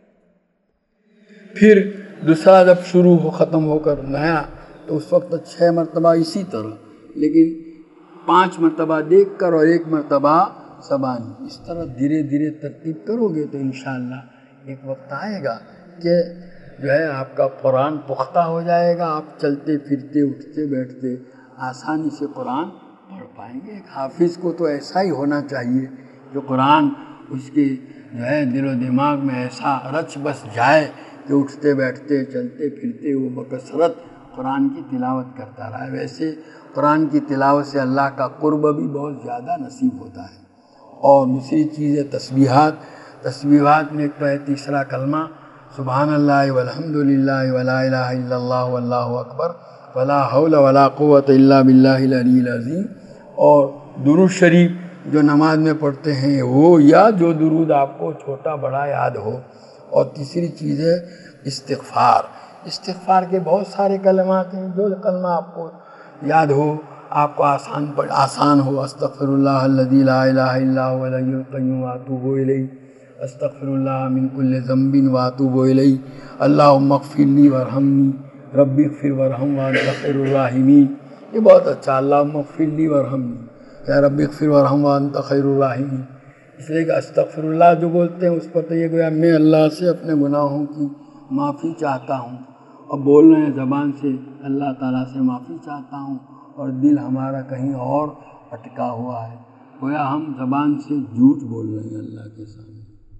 پھر دوسرا جب شروع ہو ختم ہو کر نیا، تو اس وقت 6 مرتبہ اسی طرح، لیکن 5 مرتبہ دیکھ کر اور 1 مرتبہ زبانی، اس طرح دھیرے دھیرے ترتیب کرو گے تو انشاءاللہ ایک وقت آئے گا کہ جو ہے آپ کا قرآن پختہ ہو جائے گا، آپ چلتے پھرتے اٹھتے بیٹھتے آسانی سے قرآن پڑھ پائیں گے۔ ایک حافظ کو تو ایسا ہی ہونا چاہیے کہ قرآن اس کے جو ہے دل و دماغ میں ایسا رچ بس جائے کہ اٹھتے بیٹھتے چلتے پھرتے وہ بکثرت قرآن کی تلاوت کرتا رہا ہے۔ ویسے قرآن کی تلاوت سے اللہ کا قرب بھی بہت زیادہ نصیب ہوتا ہے۔ اور دوسری چیز ہے تسبیحات میں ایک تو ہے تیسرا کلمہ سبحان اللہ والحمد للہ ولا الہ الا اللہ واللہ اکبر ولا حول ولا قوت الا باللہ العلی العظیم، اور درود شریف جو نماز میں پڑھتے ہیں وہ، یا جو درود آپ کو چھوٹا بڑا یاد ہو۔ اور تیسری چیز ہے استغفار کے بہت سارے کلمات ہیں، جو کلمہ آپ کو یاد ہو، آپ کو آسان ہو، استغفر اللہ الذی لا الہ الا هو الحی القیوم واتوب الیہ، استغفر اللہ من کل ذنب واتوب الیہ، اللہم اغفر لی ورحمنی رب اغفر ورحم وانت خیر الراحمین، یہ بہت اچھا، اللہم اغفر لی ورحمنی، یا رب اغفر ورحم وانت خیر الراحمین۔ اس لیے کہ استغفر اللہ جو بولتے ہیں اس پر تو یہ گویا میں اللہ سے اپنے گناہوں کی معافی چاہتا ہوں، اور بول رہے ہیں زبان سے اللہ تعالیٰ سے معافی چاہتا ہوں، اور دل ہمارا کہیں اور اٹکا ہوا ہے، گویا ہم زبان سے جھوٹ بول رہے ہیں اللہ کے سامنے۔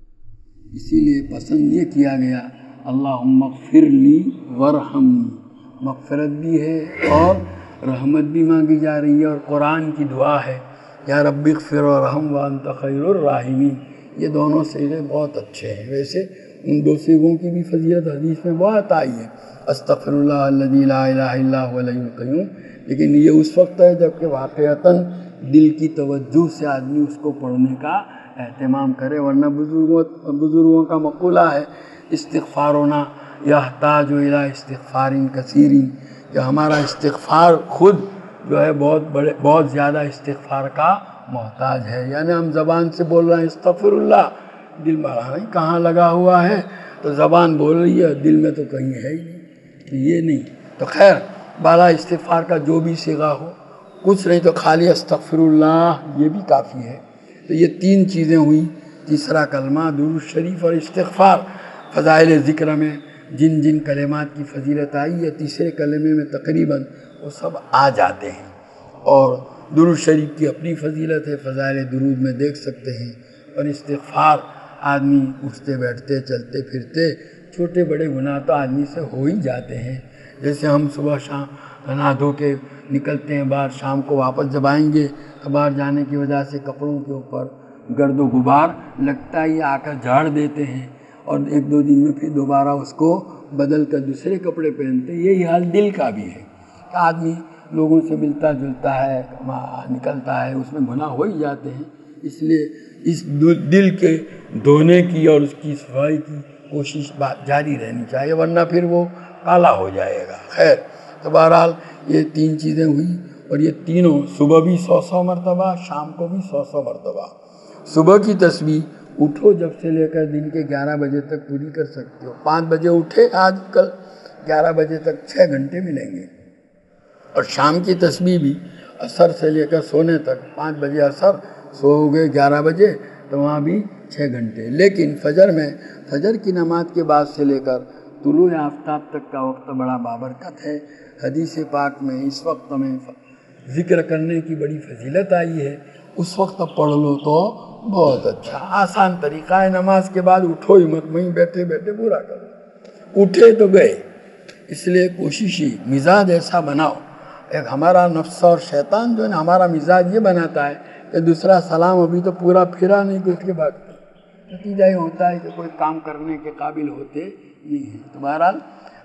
اسی لیے پسند یہ کیا گیا اللہم اغفر لی ورحمنی، مغفرت بھی ہے اور رحمت بھی مانگی جا رہی ہے، اور قرآن کی دعا ہے یا رب اغفر ورحم وانت خیر الراحمین، یہ دونوں صیغے بہت اچھے ہیں۔ ویسے ان دو صیغوں کی بھی فضیلت حدیث میں بہت آئی ہے، استغفر اللہ الذی لا الہ الا هو الحی القیوم، لیکن یہ اس وقت ہے جب کہ واقعتاً دل کی توجہ سے آدمی اس کو پڑھنے کا اہتمام کرے، ورنہ بزرگوں کا مقولہ ہے استغفارنا یحتاج الی استغفار کثیر، کہ ہمارا استغفار خود جو ہے بہت زیادہ استغفار کا محتاج ہے، یعنی ہم زبان سے بول رہے ہیں استغفر اللہ، دل میں کہاں لگا ہوا ہے، تو زبان بول رہی ہے دل میں تو کہیں ہے ہی نہیں، یہ نہیں تو خیر بالا استغفار کا جو بھی صیغہ ہو، کچھ نہیں تو خالی استغفر اللہ یہ بھی کافی ہے۔ تو یہ تین چیزیں ہوئی، تیسرا کلمہ درود شریف اور استغفار، فضائل ذکر میں جن جن کلمات کی فضیلت آئی ہے تیسرے کلمے میں تقریباً وہ سب آ جاتے ہیں، اور درود شریف کی اپنی فضیلت ہے، فضائل درود میں دیکھ سکتے ہیں، اور استغفار آدمی اٹھتے بیٹھتے چلتے پھرتے چھوٹے بڑے گناہ تو آدمی سے ہو ہی جاتے ہیں، جیسے ہم صبح شام نہا دھو کے نکلتے ہیں باہر، شام کو واپس جب آئیں گے تو باہر جانے کی وجہ سے کپڑوں کے اوپر گرد و غبار لگتا ہی آ کر جھاڑ دیتے ہیں، اور ایک دو دن میں پھر دوبارہ اس کو بدل کر دوسرے کپڑے پہنتے ہیں۔ یہی حال دل کا بھی ہے کہ آدمی لوگوں سے ملتا جلتا ہے، نکلتا ہے، اس میں گناہ ہو ہی جاتے ہیں، اس لیے اس دل کے دھونے کی اور اس کی صفائی کی کوشش جاری رہنی چاہیے، ورنہ پھر وہ کالا ہو جائے گا۔ خیر تو بہرحال یہ تین چیزیں ہوئی، اور یہ تینوں صبح بھی 100 مرتبہ، شام کو بھی 100 مرتبہ۔ صبح کی تسبیح اٹھو جب سے لے کر دن کے 11 بجے تک پوری کر سکتے ہو، 5 بجے اٹھے آج کل 11 بجے تک 6 گھنٹے ملیں گے، اور شام کی تسبیح بھی عصر سے لے کر سونے تک، 5 بجے عصر سو گئے 11 بجے تو وہاں بھی 6 گھنٹے، لیکن فجر میں فجر کی نماز کے بعد سے لے کر طلوع آفتاب تک کا وقت بڑا بابرکت ہے۔ حدیث پاک میں اس وقت میں ذکر کرنے کی بڑی فضیلت آئی ہے، اس وقت پڑھ لو تو بہت اچھا، آسان طریقہ ہے، نماز کے بعد اٹھو ہی مت، وہیں بیٹھے بیٹھے پورا کرو، اٹھے تو گئے، اس لیے کوشش ہی مزاج ایسا بناؤ۔ ایک ہمارا نفس اور شیطان جو ہے نا، ہمارا مزاج یہ بناتا ہے کہ دوسرا سلام ابھی تو پورا پھرا نہیں کہ اٹھ کے بھاگتے، نتیجہ یہ ہوتا ہے کہ کوئی کام کرنے کے قابل ہوتے نہیں ہیں۔ تو بہرحال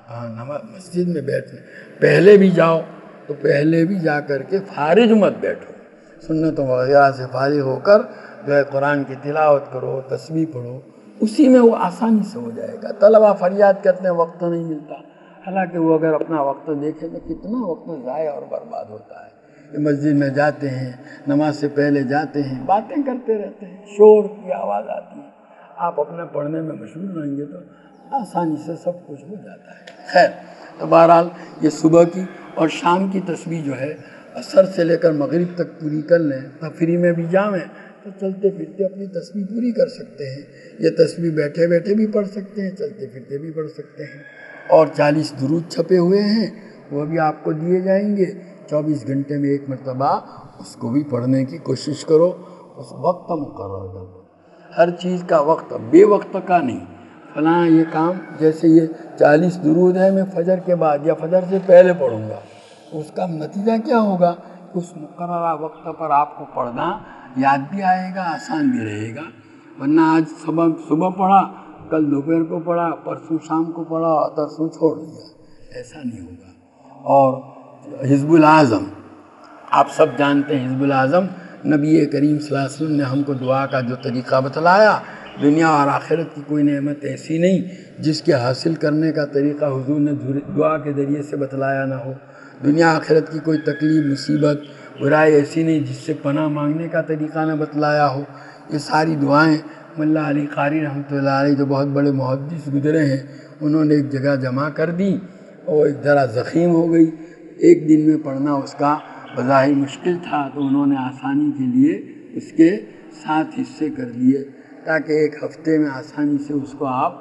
مسجد میں بیٹھنے پہلے بھی جاؤ تو پہلے بھی جا کر کے فارغ مت بیٹھو، سنتوں وغیرہ سے فارغ ہو کر جو ہے قرآن کی تلاوت کرو، تسبیح پڑھو، اسی میں وہ آسانی سے ہو جائے گا۔ طلبہ فریاد کرتے ہیں وقت نہیں ملتا، حالانکہ وہ اگر اپنا وقت دیکھیں تو کتنا وقت ضائع اور برباد ہوتا ہے۔ کہ مسجد میں جاتے ہیں، نماز سے پہلے جاتے ہیں، باتیں کرتے رہتے ہیں، شور کی آواز آتی ہے، آپ اپنے پڑھنے میں مشغول رہیں گے تو آسانی سے سب کچھ ہو جاتا ہے۔ خیر تو بہرحال یہ صبح کی اور شام کی تسبیح جو ہے عصر سے لے کر مغرب تک پوری کر لیں، تفریح میں بھی جائیں تو چلتے پھرتے اپنی تسبیح پوری کر سکتے ہیں۔ یہ تسبیح بیٹھے بیٹھے بھی پڑھ سکتے ہیں، چلتے پھرتے بھی پڑھ سکتے ہیں، اور 40 درود چھپے ہوئے ہیں وہ بھی آپ کو دیے جائیں گے، 24 گھنٹے میں ایک مرتبہ اس کو بھی پڑھنے کی کوشش کرو، اس وقت مقرر کر دو، ہر چیز کا وقت، بے وقت کا نہیں، فلاں یہ کام جیسے یہ 40 درود ہے میں فجر کے بعد یا فجر سے پہلے پڑھوں گا، اس کا نتیجہ کیا ہوگا؟ اس مقررہ وقت پر آپ کو پڑھنا یاد بھی آئے گا، آسان بھی رہے گا، ورنہ آج صبح پڑھا، کل دوپہر کو پڑھا، پرسوں شام کو پڑھا، ترسوں چھوڑ دیا، ایسا نہیں ہوگا۔ اور حزب الاعظم آپ سب جانتے ہیں، حزب الاعظم نبی کریم صلی اللہ علیہ وسلم نے ہم کو دعا کا جو طریقہ بتلایا، دنیا اور آخرت کی کوئی نعمت ایسی نہیں جس کے حاصل کرنے کا طریقہ حضور نے دعا کے ذریعے سے بتلایا نہ ہو، دنیا آخرت کی کوئی تکلیف مصیبت برائی ایسی نہیں جس سے پناہ مانگنے کا طریقہ نہ بتلایا ہو۔ یہ ساری دعائیں ملا علی قاری رحمۃ اللہ علیہ جو بہت بڑے محدث گزرے ہیں، انہوں نے ایک جگہ جمع کر دی اور ایک ذرا زخیم ہو گئی، ایک دن میں پڑھنا اس کا بظاہر مشکل تھا، تو انہوں نے آسانی کے لیے اس کے 7 حصے کر دیے تاکہ ایک ہفتے میں آسانی سے اس کو آپ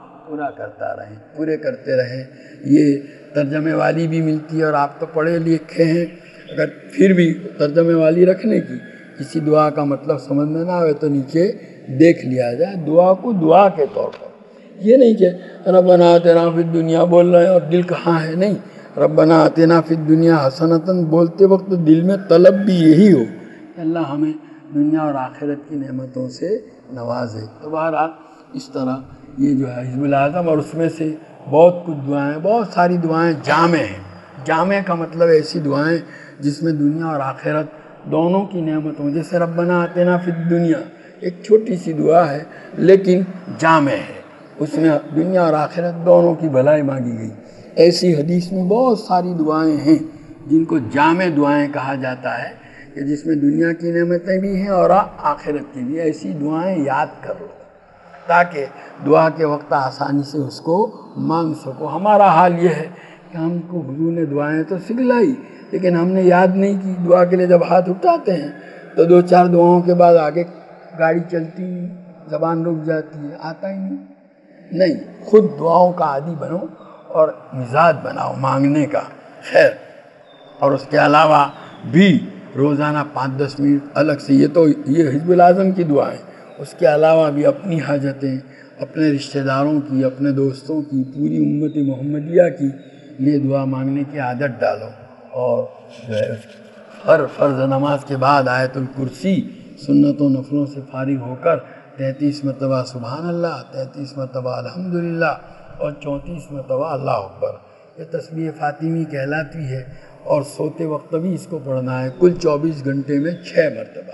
پورے کرتے رہیں۔ یہ ترجمے والی بھی ملتی ہے، اور آپ تو پڑھے لکھے ہیں، اگر پھر بھی ترجمے والی رکھنے کی، کسی دعا کا مطلب سمجھ میں نہ آئے تو نیچے دیکھ لیا جائے، دعا کو دعا کے طور پر، یہ نہیں کہ ربنا آتنا فی الدنیا بول رہے ہیں اور دل کہاں ہے، نہیں، ربنا آتنا فی الدنیا حسنۃ بولتے وقت دل میں طلب بھی یہی ہو کہ اللہ ہمیں دنیا اور آخرت کی نعمتوں سے نوازے۔ تو بہرحال اس طرح یہ جو ہے حزب الاعظم، اور اس میں سے بہت کچھ دعائیں، بہت ساری دعائیں جامع ہیں۔ جامع کا مطلب ایسی دعائیں جس میں دنیا اور آخرت دونوں کی نعمتوں، جیسے ربنا آتنا فی الدنیا ایک چھوٹی سی دعا ہے لیکن جامع ہے، اس میں دنیا اور آخرت دونوں کی بھلائی مانگی گئی۔ ایسی حدیث میں بہت ساری دعائیں ہیں جن کو جامع دعائیں کہا جاتا ہے، کہ جس میں دنیا کی نعمتیں بھی ہیں اور آخرت کی بھی۔ ایسی دعائیں یاد کر لو تاکہ دعا کے وقت آسانی سے اس کو مانگ سکو۔ ہمارا حال یہ ہے کہ ہم کو حضور نے دعائیں تو سکھلائی لیکن ہم نے یاد نہیں کی۔ دعا کے لیے جب ہاتھ اٹھاتے ہیں تو 2-4 دعاؤں کے بعد آگے گاڑی چلتی نہیں، زبان رک جاتی ہے، آتا ہی نہیں۔ خود دعاؤں کا عادی بنو اور مزاج بناؤ مانگنے کا۔ خیر، اور اس کے علاوہ بھی روزانہ 5-10 منٹ الگ سے، یہ حزب الاعظم کی دعائیں، اس کے علاوہ بھی اپنی حاجتیں، اپنے رشتہ داروں کی، اپنے دوستوں کی، پوری امت محمدیہ کی لیے دعا مانگنے کی عادت ڈالو۔ اور جو ہے ہر فرض نماز کے بعد آیت الکرسی سنت و نفلوں سے فارغ ہو کر 33 مرتبہ سبحان اللہ، 33 مرتبہ الحمدللہ اور 34 مرتبہ اللہ اکبر، یہ تسبیح فاطمی کہلاتی ہے۔ اور سوتے وقت بھی اس کو پڑھنا ہے، کل 24 گھنٹے میں 6 مرتبہ،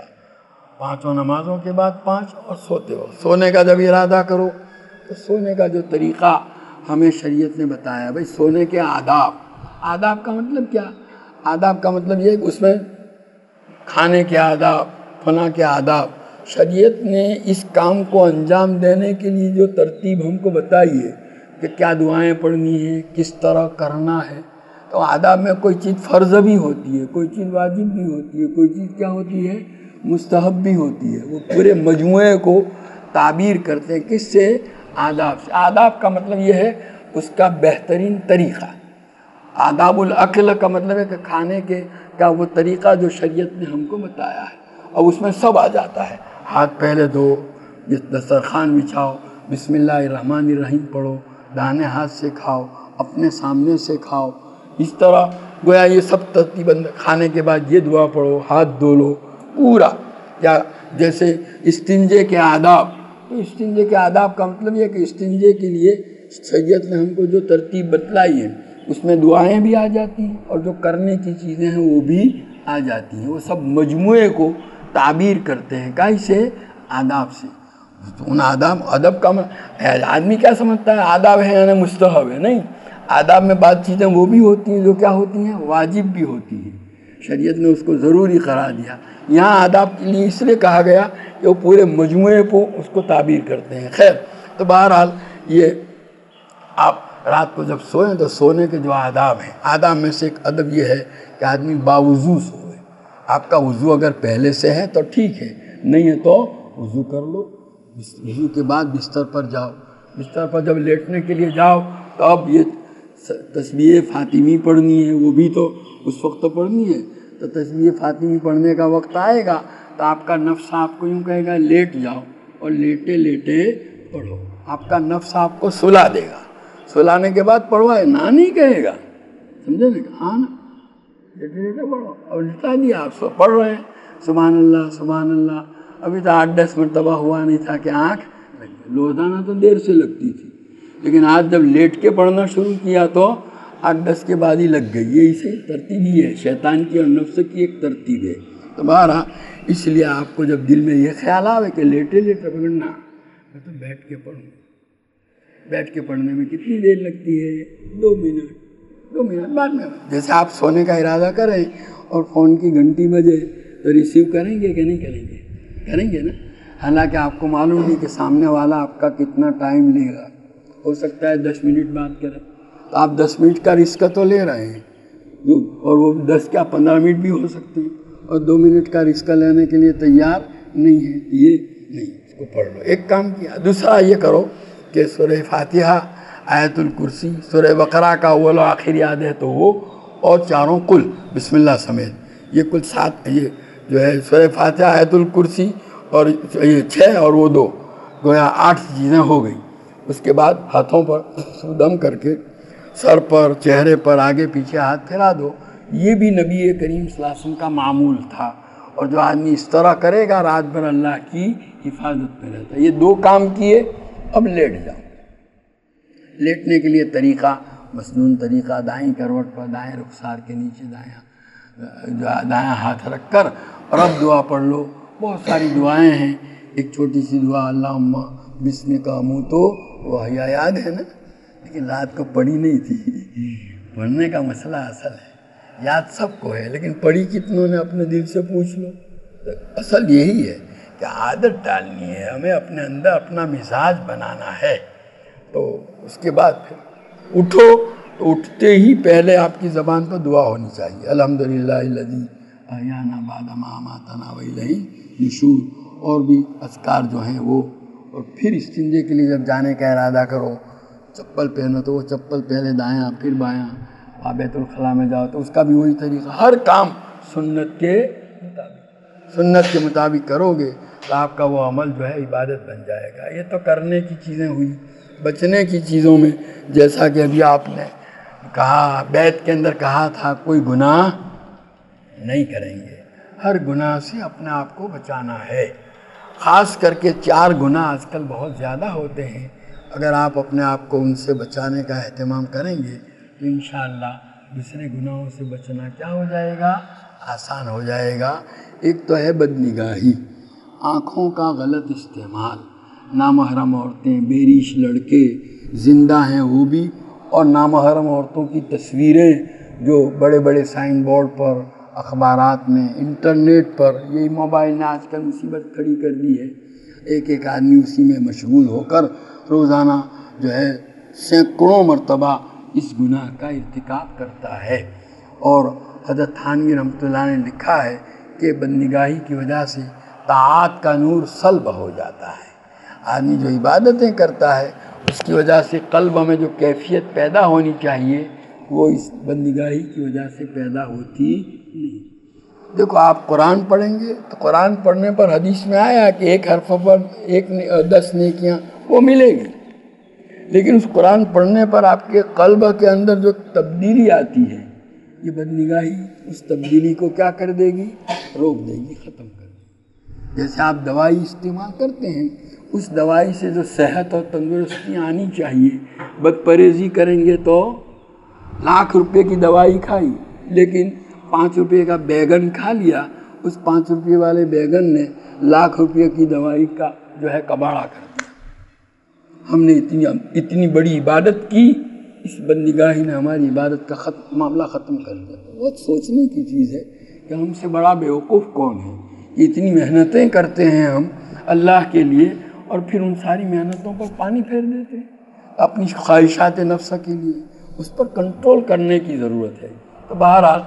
5 نمازوں کے بعد 5 اور سوتے وقت۔ سونے کا جب ارادہ کرو تو سونے کا جو طریقہ ہمیں شریعت نے بتایا، بھئی سونے کے آداب کا مطلب کیا؟ آداب کا مطلب یہ کہ اس میں کھانے کے آداب، فنا کے آداب، شریعت نے اس کام کو انجام دینے کے لیے جو ترتیب ہم کو بتائی ہے کہ کیا دعائیں پڑھنی ہیں، کس طرح کرنا ہے۔ تو آداب میں کوئی چیز فرض بھی ہوتی ہے، کوئی چیز واجب بھی ہوتی ہے، کوئی چیز کیا ہوتی ہے، مستحب بھی ہوتی ہے۔ وہ پورے مجموعے کو تعبیر کرتے ہیں کس سے؟ آداب سے۔ آداب کا مطلب یہ ہے اس کا بہترین طریقہ۔ آداب الاکل کا مطلب ہے کہ کھانے کے کا وہ طریقہ جو شریعت نے ہم کو بتایا ہے، اور اس میں سب آ جاتا ہے۔ ہاتھ پہلے دھو، دسترخوان بچھاؤ، بسم اللہ الرحمن الرحیم پڑھو، دانے ہاتھ سے کھاؤ، اپنے سامنے سے کھاؤ، اس طرح گویا یہ سب ترتیب۔ کھانے کے بعد یہ دعا پڑھو، ہاتھ دھو لو پورا۔ یا جیسے استنجے کے آداب، تو استنجے کے آداب کا مطلب یہ کہ استنجے کے لیے شریعت نے ہم کو جو ترتیب بتلائی ہے اس میں دعائیں بھی آ جاتی ہیں اور جو کرنے کی چیزیں ہیں وہ بھی آ جاتی ہیں۔ وہ سب مجموعے کو تعبیر کرتے ہیں کیسے؟ آداب سے۔ ان ادب کا آدمی کیا سمجھتا ہے آداب ہے یعنی مستحب ہے، نہیں۔ آداب میں بعض چیزیں وہ بھی ہوتی ہیں جو کیا ہوتی ہیں، واجب بھی ہوتی ہیں، شریعت نے اس کو ضروری قرار دیا۔ یہاں آداب کے لیے اس لیے کہا گیا کہ وہ پورے مجموعے کو اس کو تعبیر کرتے ہیں۔ خیر، تو بہرحال یہ آپ رات کو جب سوئیں تو سونے کے جو آداب ہیں، آداب میں سے ایک ادب یہ ہے کہ آدمی باوضو سوئے۔ آپ کا وضو اگر پہلے سے ہے تو ٹھیک ہے، نہیں ہے تو وضو کر لو۔ وضو کے بعد بستر پر جاؤ، بستر پر جب لیٹنے کے لیے جاؤ تو اب یہ تسبیح فاطمی پڑھنی ہے، وہ بھی تو اس وقت تو پڑھنی ہے۔ تو تسبیح فاطمی پڑھنے کا وقت آئے گا تو آپ کا نفس آپ کو یوں کہے گا لیٹ جاؤ، اور لیٹے لیٹے پڑھو۔ آپ کا نفس آپ کو سلا دے گا، سلانے کے بعد پڑھوائے نہ نہیں کہے گا، سمجھے نا؟ ہاں نا، لیٹے لیٹے پڑھو۔ اور لٹا دیا آپ سو پڑھ رہے ہیں سبحان اللہ سبحان اللہ، ابھی تو 8-10 مرتبہ ہوا نہیں تھا کہ آنکھ لگ گئی۔ روزانہ تو دیر سے لگتی تھی، لیکن آج جب لیٹ کے پڑھنا شروع کیا تو 8-10 کے بعد ہی لگ گئی۔ یہ اسے ترتیب ہی ہے، شیطان کی اور نفس کی ایک ترتیب ہے۔ تو بہرحال اس لیے آپ کو جب دل میں یہ خیال آوے کہ لیٹے لیٹے پڑھنا، میں تو بیٹھ کے پڑھوں۔ بیٹھ کے پڑھنے میں کتنی دیر لگتی ہے؟ 2 منٹ بعد میں۔ جیسے آپ سونے کا ارادہ کریں اور فون کی گھنٹی بجے تو ریسیو کریں گے کہ نہیں کریں گے؟ کریں گے نا۔ حالانکہ آپ کو معلوم نہیں کہ سامنے والا آپ کا کتنا ٹائم لے گا. ہو سکتا ہے 10 منٹ بات کریں تو آپ 10 منٹ کا رسک تو لے رہے ہیں, اور وہ 10 کیا 15 منٹ بھی ہو سکتے ہیں, اور 2 منٹ کا رسک لینے کے لیے تیار نہیں ہے. یہ نہیں, اس کو پڑھ لو. ایک کام کیا. دوسرا یہ کرو کہ سورہ فاتحہ, آیت الکرسی, سورہ بقرہ کا اول و آخر یاد ہے تو وہ, اور چاروں کل بسم اللہ سمیت, یہ کل 7, یہ جو ہے سورہ فاتحہ, آیت الکرسی, اور یہ 6 اور وہ 2, گویا 8 چیزیں ہو گئی. اس کے بعد ہاتھوں پر دم کر کے سر پر, چہرے پر, آگے پیچھے ہاتھ پھیلا دو. یہ بھی نبی کریم صلی اللہ علیہ وسلم کا معمول تھا, اور جو آدمی اس طرح کرے گا رات بھر اللہ کی حفاظت میں رہتا ہے. یہ 2 کام کیے, اب لیٹ جاؤ. لیٹنے کے لیے طریقہ, مسنون طریقہ, دائیں کروٹ پر, دائیں رخسار کے نیچے دایاں ہاتھ رکھ کر, اور اب دعا پڑھ لو. بہت ساری دعائیں ہیں. ایک چھوٹی سی دعا اللہم بسمک اموتو وحیا یاد ہے نا, لیکن رات کو پڑھی نہیں تھی. پڑھنے کا مسئلہ اصل ہے, یاد سب کو ہے, لیکن پڑھی کتنوں نے اپنے دل سے پوچھ لو. اصل یہی ہے کہ عادت ڈالنی ہے ہمیں, اپنے اندر اپنا مزاج بنانا ہے. تو اس کے بعد پھر اٹھو, تو اٹھتے ہی پہلے آپ کی زبان پر دعا ہونی چاہیے, الحمدللہ الذی احیانا بعد ما اماتنا والیہ النشور, اور بھی اذکار جو ہیں وہ. اور پھر استنجے کے لیے جب جانے کا ارادہ کرو, چپل پہنو تو وہ چپل پہلے دایاں پھر بایاں, آپ بیت الخلاء میں جاؤ تو اس کا بھی وہی طریقہ. ہر کام سنت کے مطابق کرو گے تو آپ کا وہ عمل جو ہے عبادت بن جائے گا. یہ تو کرنے کی چیزیں ہوئی. بچنے کی چیزوں میں جیسا کہ ابھی آپ نے کہا, بیت کے اندر کہا تھا کوئی گناہ نہیں کریں گے. ہر گناہ سے اپنے آپ کو بچانا ہے. خاص کر کے 4 گناہ آج کل بہت زیادہ ہوتے ہیں. اگر آپ اپنے آپ کو ان سے بچانے کا اہتمام کریں گے تو انشاءاللہ دوسرے گناہوں سے بچنا کیا ہو جائے گا, آسان ہو جائے گا. ایک تو ہے بدنگاہی, آنکھوں کا غلط استعمال. نامحرم عورتیں, بیریش لڑکے زندہ ہیں وہ بھی, اور نامحرم عورتوں کی تصویریں جو بڑے بڑے سائن بورڈ پر, اخبارات میں, انٹرنیٹ پر, یہ موبائل نے آج کل مصیبت کھڑی کر دی ہے. ایک آدمی اسی میں مشغول ہو کر روزانہ جو ہے سینکڑوں مرتبہ اس گناہ کا ارتکاب کرتا ہے. اور حضرت تھانوی رحمۃ اللہ نے لکھا ہے کہ بدنگاہی کی وجہ سے طاعات کا نور سلب ہو جاتا ہے. آدمی جو عبادتیں کرتا ہے اس کی وجہ سے قلب میں جو کیفیت پیدا ہونی چاہیے وہ اس بدنگاہی کی وجہ سے پیدا ہوتی نہیں. دیکھو آپ قرآن پڑھیں گے تو قرآن پڑھنے پر حدیث میں آیا کہ 1 حرف پر 10 نیکیاں وہ ملے گی, لیکن اس قرآن پڑھنے پر آپ کے قلب کے اندر جو تبدیلی آتی ہے, یہ بدنگاہی اس تبدیلی کو کیا کر دے گی, روک دے گی, ختم کر دے گی. جیسے آپ دوائی استعمال کرتے ہیں, اس دوائی سے جو صحت اور تندرستی آنی چاہیے, بد پرہیزی کریں گے تو لاکھ روپے کی دوائی کھائی, لیکن 5 روپے کا بیگن کھا لیا, اس 5 روپے والے بیگن نے لاکھ روپے کی دوائی کا جو ہے کباڑا کر دیا. ہم نے اتنی بڑی عبادت کی, اس بدنگاہی نے ہماری عبادت کا معاملہ ختم کر دیا. بہت سوچنے کی چیز ہے کہ ہم سے بڑا بیوقوف کون ہے. اتنی محنتیں کرتے ہیں ہم اللہ کے لیے, اور پھر ان ساری محنتوں پر پانی پھیر دیتے ہیں اپنی خواہشات نفس کے لیے. اس پر کنٹرول کرنے کی ضرورت ہے. تو بہرحال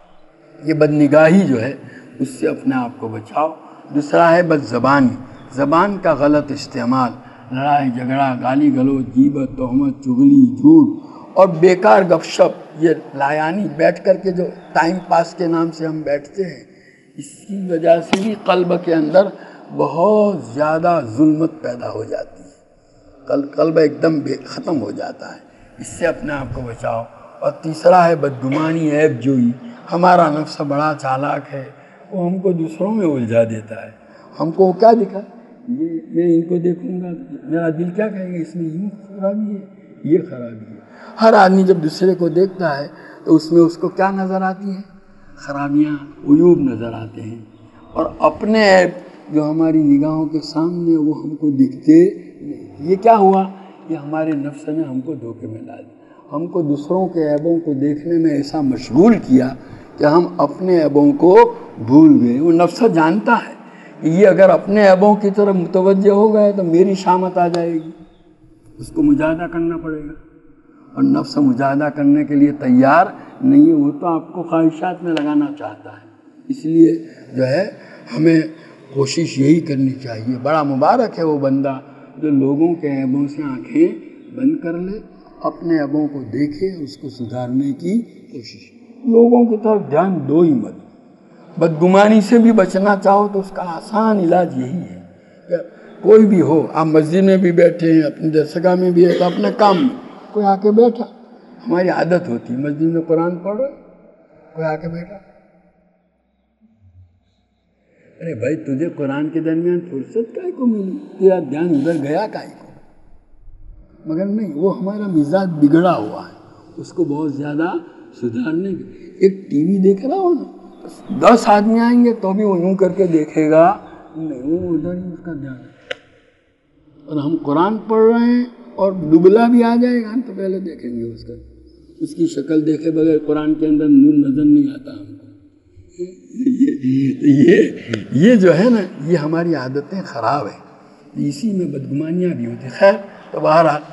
یہ بدنگاہی جو ہے اس سے اپنے آپ کو بچاؤ. دوسرا ہے بد زبانی, زبان کا غلط استعمال, لڑائی جھگڑا, گالی گلوچ, غیبت, تہمت, چغلی, جھوٹ اور بیکار گپ شپ. یہ لایانی بیٹھ کر کے جو ٹائم پاس کے نام سے ہم بیٹھتے ہیں, اس کی وجہ سے بھی قلب کے اندر بہت زیادہ ظلمت پیدا ہو جاتی ہے. قلب ایک دم ختم ہو جاتا ہے. اس سے اپنے آپ کو بچاؤ. اور تیسرا ہے بدگمانی, عیب جوئی. ہمارا نفس بڑا چالاک ہے, وہ ہم کو دوسروں میں الجھا دیتا ہے. ہم کو کیا دکھا, میں ان کو دیکھوں گا میرا دل کیا کہے گا, اس میں یوں خرابی ہے, یہ خرابی ہے. ہر آدمی جب دوسرے کو دیکھتا ہے تو اس میں اس کو کیا نظر آتی ہے, خرابیاں, عیوب نظر آتے ہیں. اور اپنے عیب جو ہماری نگاہوں کے سامنے وہ ہم کو دکھتے نہیں. یہ کیا ہوا, یہ ہمارے نفس نے ہم کو دھوکے میں ڈال دیا. ہم کو دوسروں کے عیبوں کو دیکھنے میں ایسا مشغول کیا کہ ہم اپنے عیبوں کو بھول گئے. وہ نفس جانتا ہے یہ اگر اپنے عیبوں کی طرف متوجہ ہو گئے تو میری شامت آ جائے گی، اس کو مجاہدہ کرنا پڑے گا، اور نفس مجاہدہ کرنے کے لیے تیار نہیں ہے، وہ تو آپ کو خواہشات میں لگانا چاہتا ہے۔ اس لیے جو ہے ہمیں کوشش یہی کرنی چاہیے۔ بڑا مبارک ہے وہ بندہ جو لوگوں کے عیبوں سے آنکھیں بند کر لے، اپنے عیبوں کو دیکھے، اس کو سدھارنے کی کوشش۔ لوگوں کی طرف دھیان دو ہی مت۔ بدگمانی سے بھی بچنا چاہو تو اس کا آسان علاج یہی ہے کہ کوئی بھی ہو، آپ مسجد میں بھی بیٹھے ہیں، اپنی درسگاہ میں بھی ہے، تو اپنے کام میں کوئی آ کے بیٹھا، ہماری عادت ہوتی ہے مسجد میں قرآن پڑھ رہے، کوئی آ کے بیٹھا، ارے بھائی تجھے قرآن کے درمیان فرصت کائے کو ملی، تیرا دھیان ادھر گیا کائے کو؟ مگر نہیں، وہ ہمارا مزاج بگڑا ہوا ہے، اس کو بہت زیادہ سدھارنے کے۔ ایک ٹی وی دیکھ رہا ہو نا، 10 آدمی آئیں گے تو بھی وہ یوں کر کے دیکھے گا نہیں، وہ ادھر ہی اس کا دھیان ہے۔ اور ہم قرآن پڑھ رہے ہیں اور دبلا بھی آ جائے گا تو پہلے دیکھیں گے اس کی شکل دیکھے بغیر قرآن کے اندر نور نظر نہیں آتا ہم کو۔ یہ جو ہے نا، یہ ہماری عادتیں خراب ہیں، اسی میں بدگمانیاں بھی ہوتی۔ خیر، تو بہرحال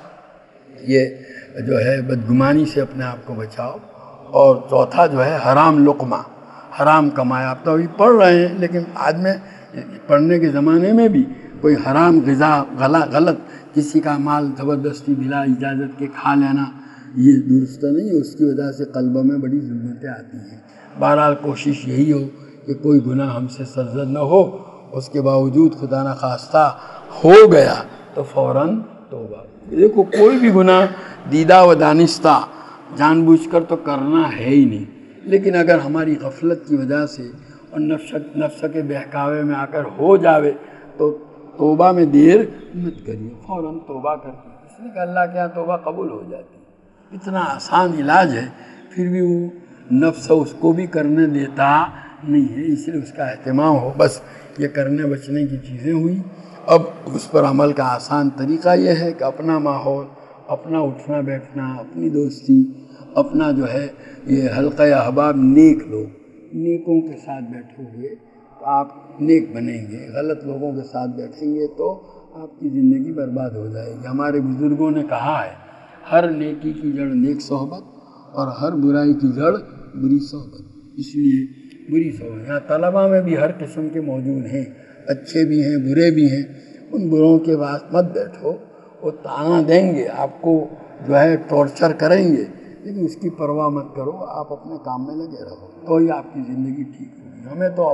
یہ جو ہے بدگمانی سے اپنے آپ کو بچاؤ۔ اور چوتھا جو ہے حرام لقمہ، حرام کمایا۔ آپ تو ابھی پڑھ رہے ہیں، لیکن آج میں پڑھنے کے زمانے میں بھی کوئی حرام غذا، غلط کسی کا مال زبردستی بلا اجازت کے کھا لینا، یہ درست نہیں ہے۔ اس کی وجہ سے قلبوں میں بڑی ظلمتیں آتی ہیں۔ بہرحال کوشش یہی ہو کہ کوئی گناہ ہم سے سرزد نہ ہو، اس کے باوجود خدا نخواستہ ہو گیا تو فوراً توبہ۔ دیکھو کوئی بھی گناہ دیدہ و دانستہ جان بوجھ کر تو کرنا ہے ہی نہیں، لیکن اگر ہماری غفلت کی وجہ سے اور نفس کے بہکاوے میں آ کر ہو جاوے تو توبہ میں دیر مت کریے، فوراً توبہ کرتے، اس لیے کہ اللہ کے یہاں توبہ قبول ہو جاتی ہے۔ اتنا آسان علاج ہے، پھر بھی وہ نفس اس کو بھی کرنے دیتا نہیں ہے، اس لیے اس کا اہتمام ہو۔ بس یہ کرنے بچنے کی چیزیں ہوئی۔ اب اس پر عمل کا آسان طریقہ یہ ہے کہ اپنا ماحول، اپنا اٹھنا بیٹھنا، اپنی دوستی، اپنا جو ہے یہ حلقہ احباب نیک لوگ، نیکوں کے ساتھ بیٹھے ہوئے تو آپ نیک بنیں گے۔ غلط لوگوں کے ساتھ بیٹھیں گے تو آپ کی زندگی برباد ہو جائے گی۔ ہمارے بزرگوں نے کہا ہے، ہر نیکی کی جڑ نیک صحبت اور ہر برائی کی جڑ بری صحبت۔ اس لیے بری صحبت، یہاں طلبہ میں بھی ہر قسم کے موجود ہیں، اچھے بھی ہیں برے بھی ہیں، ان بروں کے پاس مت بیٹھو، وہ طعنہ دیں گے آپ کو، جو ہے ٹارچر کریں گے، لیکن اس کی پرواہ مت کرو، آپ اپنے کام میں لگے رہو تو ہی آپ کی زندگی ٹھیک ہوگی۔ ہمیں تو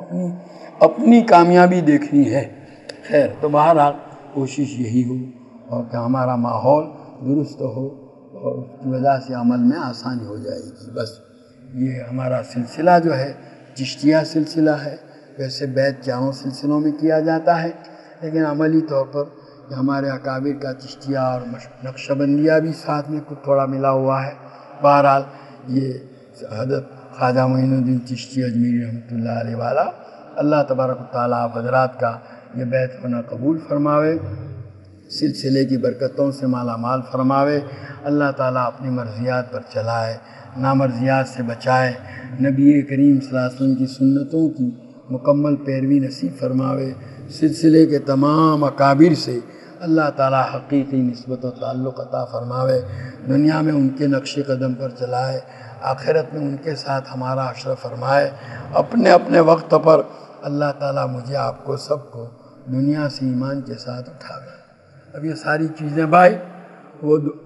اپنی کامیابی دیکھنی ہے۔ خیر، تو بہرحال کوشش یہی ہو اور کہ ہمارا ماحول درست ہو اور اس کی وجہ سے عمل میں آسانی ہو جائے گی۔ بس یہ ہمارا سلسلہ جو ہے چشتیہ سلسلہ ہے، ویسے بیت چاروں سلسلوں میں کیا جاتا ہے، لیکن عملی طور پر ہمارے اکابر کا چشتیہ اور نقش بندیہ بھی ساتھ میں کچھ تھوڑا ملا ہوا ہے۔ بہرحال یہ حضرت خواجہ معین الدین چشتی اجمیری رحمۃ اللہ علیہ والا، اللہ تبارک و تعالیٰ آپ حضرات کا یہ بیت ہونا قبول فرماوے، سلسلے کی برکتوں سے مالا مال فرماوے، اللہ تعالیٰ اپنی مرضیات پر چلائے، نامرضیات سے بچائے، نبی کریم صلی اللہ علیہ وسلم کی سنتوں کی مکمل پیروی نصیب فرماوے، سلسلے کے تمام اکابر سے اللہ تعالیٰ حقیقی نسبت و تعلق عطا فرماوے، دنیا میں ان کے نقش قدم پر چلائے، آخرت میں ان کے ساتھ ہمارا حشر فرمائے۔ اپنے اپنے وقت پر اللہ تعالیٰ مجھے آپ کو سب کو دنیا سے ایمان کے ساتھ اٹھاوے۔ اب یہ ساری چیزیں بھائی وہ